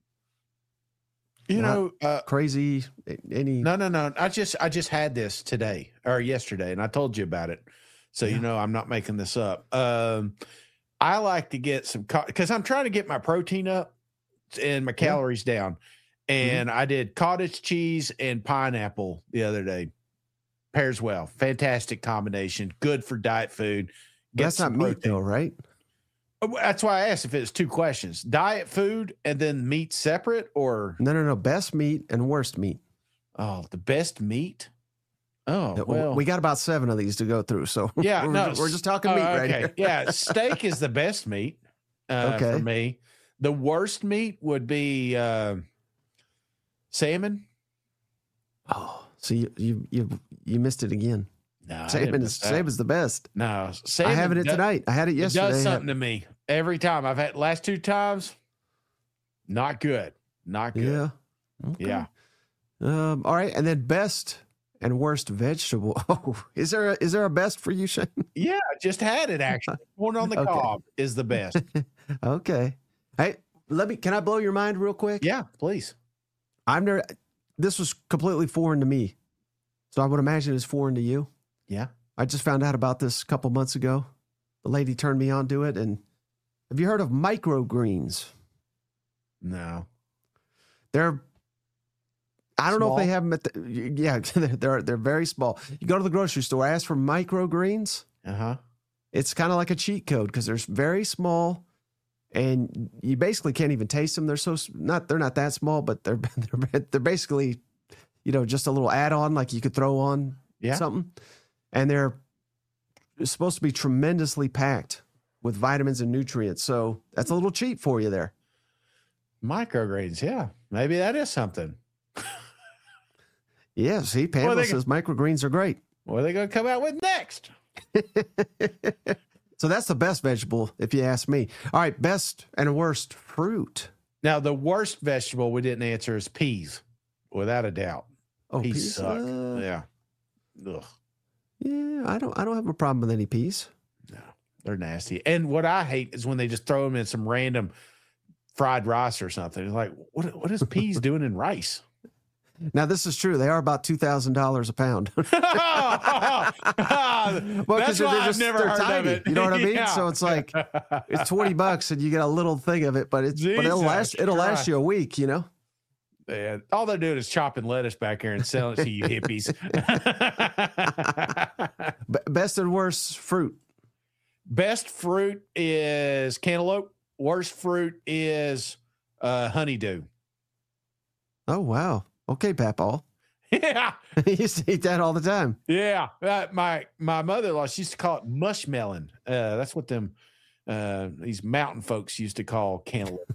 [SPEAKER 2] you
[SPEAKER 1] not-
[SPEAKER 2] know, uh,
[SPEAKER 1] Crazy. Any?
[SPEAKER 2] no, no, no. I just, I just had this today or yesterday, and I told you about it. So
[SPEAKER 1] Yeah.
[SPEAKER 2] you know, I'm not making this up. Um, I like to get some because I'm trying to get my protein up and my
[SPEAKER 1] Yeah.
[SPEAKER 2] calories down. And I did cottage cheese and pineapple the other day. Pairs well. Fantastic combination. Good for diet food. Get
[SPEAKER 1] That's not
[SPEAKER 2] some
[SPEAKER 1] meat,
[SPEAKER 2] protein.
[SPEAKER 1] though, right?
[SPEAKER 2] Oh, that's why I asked if it was two questions: diet food and then meat separate, or
[SPEAKER 1] No, no, no. Best meat and worst meat.
[SPEAKER 2] oh, the best meat. Oh,
[SPEAKER 1] Uh,
[SPEAKER 2] well,
[SPEAKER 1] we got about seven of these to go through, so
[SPEAKER 2] yeah,
[SPEAKER 1] we're,
[SPEAKER 2] no,
[SPEAKER 1] just, we're just talking
[SPEAKER 2] oh,
[SPEAKER 1] meat right
[SPEAKER 2] okay.
[SPEAKER 1] here.
[SPEAKER 2] Yeah, steak is the best meat uh,
[SPEAKER 1] Okay.
[SPEAKER 2] for me. The worst meat would be uh, salmon.
[SPEAKER 1] Oh, so you you you, you missed it again.
[SPEAKER 2] No, I didn't
[SPEAKER 1] Salmon
[SPEAKER 2] miss
[SPEAKER 1] is
[SPEAKER 2] that.
[SPEAKER 1] salmon's the best.
[SPEAKER 2] No, salmon
[SPEAKER 1] I have it
[SPEAKER 2] do-
[SPEAKER 1] tonight. I had it
[SPEAKER 2] It
[SPEAKER 1] yesterday.
[SPEAKER 2] does something to me every time. I've had last two times. Not good. Not good.
[SPEAKER 1] Yeah. Okay.
[SPEAKER 2] Yeah.
[SPEAKER 1] Um. All right, and then best and worst vegetable. Oh, is there a, is there a best for you, Shane?
[SPEAKER 2] Yeah. I just had it actually. Corn on the
[SPEAKER 1] Okay.
[SPEAKER 2] cob is the best.
[SPEAKER 1] Okay. Hey, let me. Can I blow your mind real quick?
[SPEAKER 2] Yeah, please.
[SPEAKER 1] I'm never. This was completely foreign to me, so I would imagine it's foreign to you.
[SPEAKER 2] Yeah.
[SPEAKER 1] I just found out about this a couple months ago. The lady turned me on to it, and have you heard of microgreens?
[SPEAKER 2] No.
[SPEAKER 1] They're, I don't know if they
[SPEAKER 2] Small?
[SPEAKER 1] have them at the, yeah, they're, they're, they're very small. You go to the grocery store, ask for microgreens.
[SPEAKER 2] Uh huh.
[SPEAKER 1] It's kind of like a cheat code because they're very small and you basically can't even taste them. They're so, s- not, they're not that small, but they're, they're, they're basically, you know, just a little add-on like you could throw on
[SPEAKER 2] Yeah.
[SPEAKER 1] something. And they're supposed to be tremendously packed with vitamins and nutrients. So that's a little cheap for you there.
[SPEAKER 2] Microgreens. Yeah. Maybe that is something.
[SPEAKER 1] Yeah, see, Pamela
[SPEAKER 2] they-
[SPEAKER 1] says microgreens are great.
[SPEAKER 2] What are they going to come out with next?
[SPEAKER 1] So that's the best vegetable, if you ask me. All right, best and worst fruit.
[SPEAKER 2] Now, the worst vegetable we didn't answer is peas, without a doubt.
[SPEAKER 1] Oh,
[SPEAKER 2] peas,
[SPEAKER 1] peas,
[SPEAKER 2] suck.
[SPEAKER 1] uh,
[SPEAKER 2] yeah. Ugh.
[SPEAKER 1] Yeah, I don't. I don't have a problem with any peas.
[SPEAKER 2] No, they're nasty. And what I hate is when they just throw them in some random fried rice or something. It's like, what what is peas doing in rice?
[SPEAKER 1] Now, this is true. They are about two thousand dollars a pound. well,
[SPEAKER 2] That's why I've never
[SPEAKER 1] they're
[SPEAKER 2] heard
[SPEAKER 1] tiny,
[SPEAKER 2] of it.
[SPEAKER 1] You know what I mean?
[SPEAKER 2] Yeah.
[SPEAKER 1] So it's like, it's twenty bucks and you get a little thing of it, but it's, but it'll
[SPEAKER 2] Jesus
[SPEAKER 1] last, it'll last
[SPEAKER 2] Christ.
[SPEAKER 1] you a week, you know?
[SPEAKER 2] Man, all they're doing is chopping lettuce back here and selling it to you hippies.
[SPEAKER 1] B- best and worst fruit.
[SPEAKER 2] Best fruit is cantaloupe. Worst fruit is uh, honeydew.
[SPEAKER 1] Oh, wow. Okay, Papaw.
[SPEAKER 2] Yeah,
[SPEAKER 1] You used to eat that all the time.
[SPEAKER 2] yeah. Uh, my my mother-in-law, she used to call it mushmelon. Uh, that's what them uh, these mountain folks used to call cantaloupe.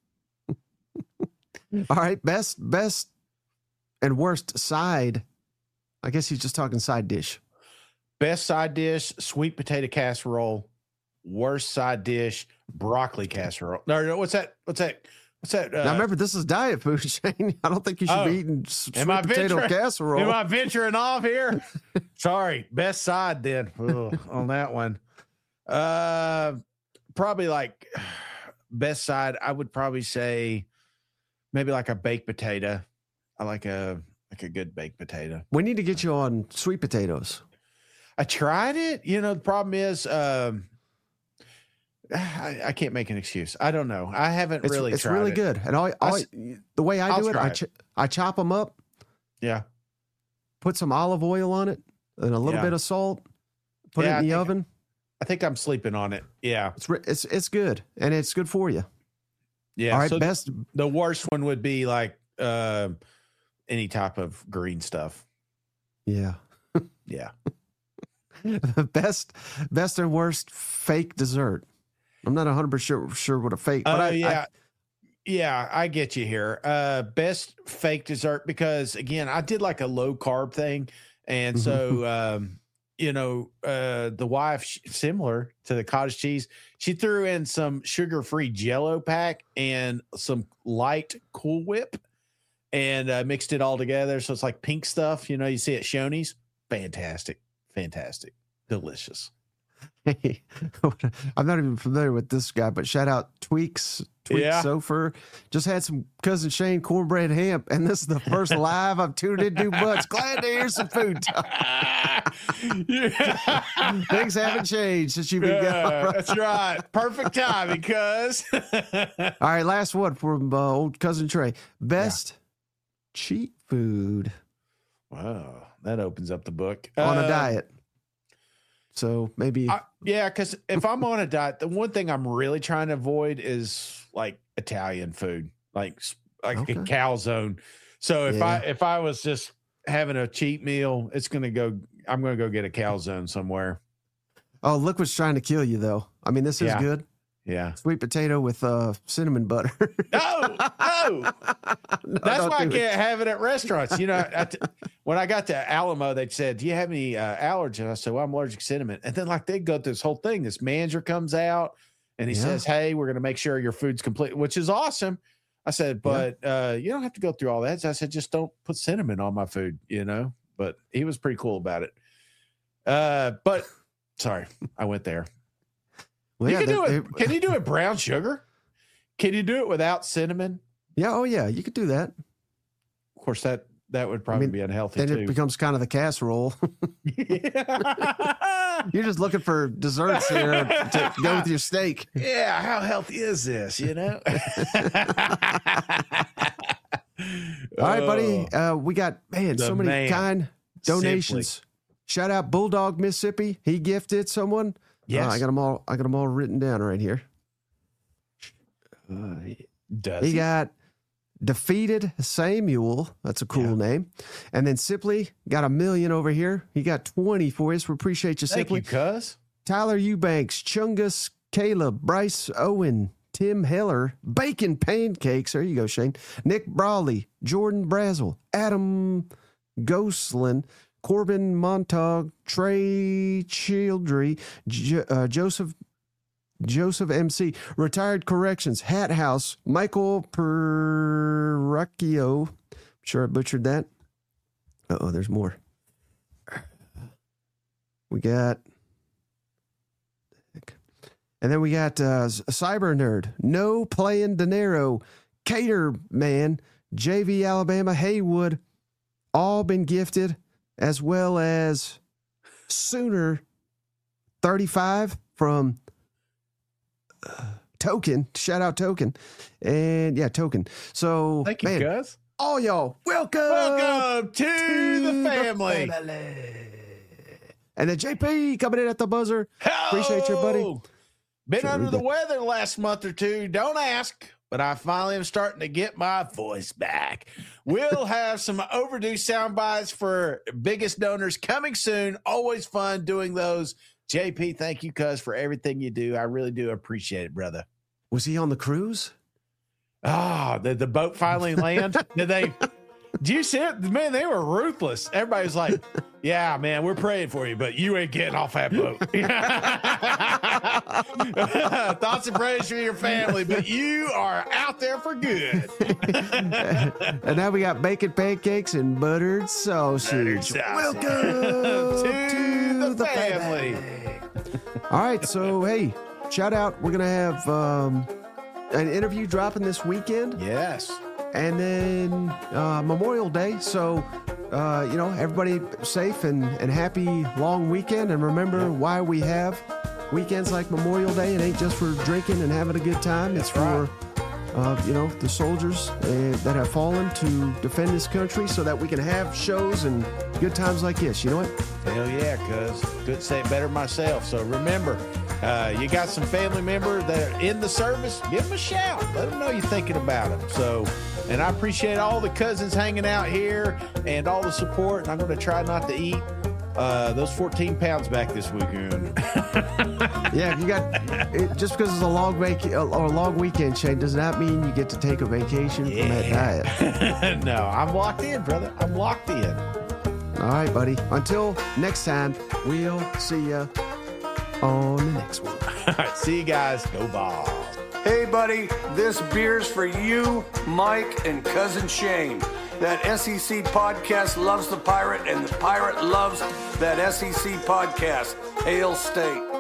[SPEAKER 1] All right, best, best and worst side. I guess he's just talking side dish.
[SPEAKER 2] Best side dish, sweet potato casserole. Worst side dish, broccoli casserole. No, no, what's that? What's that? What's that? Uh,
[SPEAKER 1] Now, remember, this is diet food, Shane. I don't think you should
[SPEAKER 2] Oh.
[SPEAKER 1] be eating s- sweet
[SPEAKER 2] Am I
[SPEAKER 1] potato
[SPEAKER 2] venturing-
[SPEAKER 1] casserole.
[SPEAKER 2] Am I venturing off here? Sorry, best side then Ugh, on that one. Uh, probably like best side. I would probably say maybe like a baked potato. I like a like a good baked potato.
[SPEAKER 1] We need to get you on sweet potatoes.
[SPEAKER 2] I tried it. You know, the problem is um, I, I can't make an excuse. I don't know. I haven't
[SPEAKER 1] It's
[SPEAKER 2] really
[SPEAKER 1] it's
[SPEAKER 2] tried
[SPEAKER 1] really
[SPEAKER 2] it.
[SPEAKER 1] good. And I,
[SPEAKER 2] I
[SPEAKER 1] I,
[SPEAKER 2] s-
[SPEAKER 1] the way I
[SPEAKER 2] I'll
[SPEAKER 1] do it,
[SPEAKER 2] try
[SPEAKER 1] I
[SPEAKER 2] it.
[SPEAKER 1] ch- I chop them up,
[SPEAKER 2] Yeah.
[SPEAKER 1] put some olive oil on it, and a little
[SPEAKER 2] Yeah.
[SPEAKER 1] bit of salt. Put
[SPEAKER 2] Yeah,
[SPEAKER 1] it in the
[SPEAKER 2] I think-
[SPEAKER 1] oven.
[SPEAKER 2] I think I'm sleeping on it. Yeah.
[SPEAKER 1] It's re- it's it's good, and it's good for you.
[SPEAKER 2] Yeah.
[SPEAKER 1] All right,
[SPEAKER 2] so
[SPEAKER 1] best
[SPEAKER 2] the worst one would be like uh, any type of green stuff.
[SPEAKER 1] yeah.
[SPEAKER 2] Yeah.
[SPEAKER 1] best best and worst fake dessert. I'm not one hundred percent sure, sure what a fake.
[SPEAKER 2] Oh
[SPEAKER 1] But I,
[SPEAKER 2] yeah. yeah, I get you here. Uh best fake dessert because again, I did like a low carb thing. And so um, you know, uh the wife sh- similar to the cottage cheese, she threw in some sugar-free Jello pack and some light Cool Whip and uh, mixed it all together. So it's like pink stuff, you know, you see at Shoney's. Fantastic. Fantastic. Delicious.
[SPEAKER 1] I, I'm not even familiar with this guy, but shout out Tweaks, Tweaks
[SPEAKER 2] Yeah.
[SPEAKER 1] Sofer. Just had some cousin Shane cornbread ham, and this is the first live I've tuned into much. Glad to hear some food talk.
[SPEAKER 2] Yeah.
[SPEAKER 1] Things haven't changed since you've been
[SPEAKER 2] Yeah,
[SPEAKER 1] gone.
[SPEAKER 2] that's right. Perfect timing, cuz.
[SPEAKER 1] All right, last one from uh, old cousin Trey. Best cheat food
[SPEAKER 2] Wow, that opens up the book.
[SPEAKER 1] on a
[SPEAKER 2] Uh,
[SPEAKER 1] diet. So maybe
[SPEAKER 2] I- yeah, because if I'm on a diet, the one thing I'm really trying to avoid is like Italian food, like s- like
[SPEAKER 1] Okay.
[SPEAKER 2] a calzone. So if I if I was just having a cheat meal, it's gonna go. I'm gonna go get a calzone somewhere.
[SPEAKER 1] oh, look what's trying to kill you though. I mean, this is
[SPEAKER 2] Yeah.
[SPEAKER 1] good.
[SPEAKER 2] Yeah.
[SPEAKER 1] Sweet potato with uh, cinnamon butter.
[SPEAKER 2] No, no.
[SPEAKER 1] No,
[SPEAKER 2] That's
[SPEAKER 1] don't
[SPEAKER 2] why I
[SPEAKER 1] do it.
[SPEAKER 2] can't have it at restaurants. You know, I t- when I got to Alamo, they said, "Do you have any uh, allergies?" I said, "Well, I'm allergic to cinnamon." And then, like, they go through this whole thing. This manager comes out and he
[SPEAKER 1] Yeah.
[SPEAKER 2] says, "Hey, we're going to make sure your food's complete," which is awesome. I said, "But uh, you don't have to go through all that." So I said, "Just don't put cinnamon on my food," you know. But he was pretty cool about it. Uh, but sorry, I went there.
[SPEAKER 1] Well,
[SPEAKER 2] you
[SPEAKER 1] yeah,
[SPEAKER 2] can do
[SPEAKER 1] they-
[SPEAKER 2] it.
[SPEAKER 1] they-
[SPEAKER 2] Can you do it brown sugar? Can you do it without cinnamon?
[SPEAKER 1] yeah, oh yeah, you could do that.
[SPEAKER 2] Of course, that that would probably
[SPEAKER 1] mean,
[SPEAKER 2] be unhealthy
[SPEAKER 1] Then
[SPEAKER 2] too.
[SPEAKER 1] it becomes kind of the casserole.
[SPEAKER 2] yeah.
[SPEAKER 1] You're just looking for desserts here to go with your steak.
[SPEAKER 2] yeah, how healthy is this? You know.
[SPEAKER 1] All right, buddy. Uh, we got man
[SPEAKER 2] The
[SPEAKER 1] so many
[SPEAKER 2] man.
[SPEAKER 1] kind donations. Shout out Bulldog Mississippi. He gifted someone.
[SPEAKER 2] Yes.
[SPEAKER 1] Uh, I got them all. I got them all written down right here. Uh,
[SPEAKER 2] Does
[SPEAKER 1] he
[SPEAKER 2] he?
[SPEAKER 1] got defeated Samuel. That's a cool
[SPEAKER 2] Yeah.
[SPEAKER 1] name. And then Sipley got a million over here. He got twenty for us. We appreciate you,
[SPEAKER 2] Thank
[SPEAKER 1] Sipley.
[SPEAKER 2] you, cuz.
[SPEAKER 1] Tyler Eubanks, Chungus, Caleb, Bryce Owen, Tim Heller, Bacon Pancakes. There you go, Shane. Nick Brawley, Jordan Brazel, Adam Goslin, Corbin Montag, Trey Childry, J- uh, Joseph Joseph M C, Retired Corrections, Hat House, Michael Perracchio. Sure I butchered that. Uh-oh, there's more. We got... And then we got uh, Cyber Nerd, No Playing Dinero, Cater Man, J V Alabama, Haywood, all been gifted, as well as Sooner thirty-five from uh, Token. Shout out Token. And yeah, Token. So
[SPEAKER 2] Thank you,
[SPEAKER 1] man,
[SPEAKER 2] cuz.
[SPEAKER 1] all y'all, welcome.
[SPEAKER 2] Welcome to,
[SPEAKER 1] to
[SPEAKER 2] the family.
[SPEAKER 1] The family. And then J P coming in at the buzzer. Appreciate you, buddy.
[SPEAKER 2] Oh, Been
[SPEAKER 1] Sure,
[SPEAKER 2] under the
[SPEAKER 1] but-
[SPEAKER 2] weather the last month or two. Don't ask, but I finally am starting to get my voice back. We'll have some overdue sound bites for biggest donors coming soon. Always fun doing those. J P, thank you, cuz, for everything you do. I really do appreciate it, brother.
[SPEAKER 1] Was he on the cruise?
[SPEAKER 2] Ah, did the boat finally land? Did they? Do you see it? Man, they were ruthless. Everybody's like, yeah, man, we're praying for you, but you ain't getting off that boat. Thoughts and prayers for your family, but you are out there for good.
[SPEAKER 1] And now we got bacon pancakes and buttered sausage.
[SPEAKER 2] Welcome
[SPEAKER 1] Welcome
[SPEAKER 2] to, the,
[SPEAKER 1] the
[SPEAKER 2] family.
[SPEAKER 1] All right, so hey, shout out. We're gonna have um, an interview dropping this weekend,
[SPEAKER 2] Yes.
[SPEAKER 1] and then uh, Memorial Day. So uh, you know, everybody safe and, and happy long weekend. And remember why we have weekends like Memorial Day. It ain't just for drinking and having a good time. It's for uh, you know, the soldiers uh, that have fallen to defend this country, so that we can have shows and good times like this. You know what?
[SPEAKER 2] Hell yeah, cuz. Couldn't say it better myself. So remember, uh, you got some family member that are in the service, give them a shout. Let them know you're thinking about them. So, and I appreciate all the cousins hanging out here and all the support. And I'm going to try not to eat uh, those fourteen pounds back this weekend.
[SPEAKER 1] Yeah, you got it, just because it's a long vac or a long weekend, Shane, does not mean you get to take a vacation from that diet.
[SPEAKER 2] No, I'm locked in, brother. I'm locked in.
[SPEAKER 1] All right, buddy. Until next time, we'll see you on the next one.
[SPEAKER 2] All right, see you guys. Go Balls.
[SPEAKER 4] Hey, buddy, this beer's for you, Mike, and Cousin Shane. That S E C podcast loves the pirate, and the pirate loves that S E C podcast. Hail State.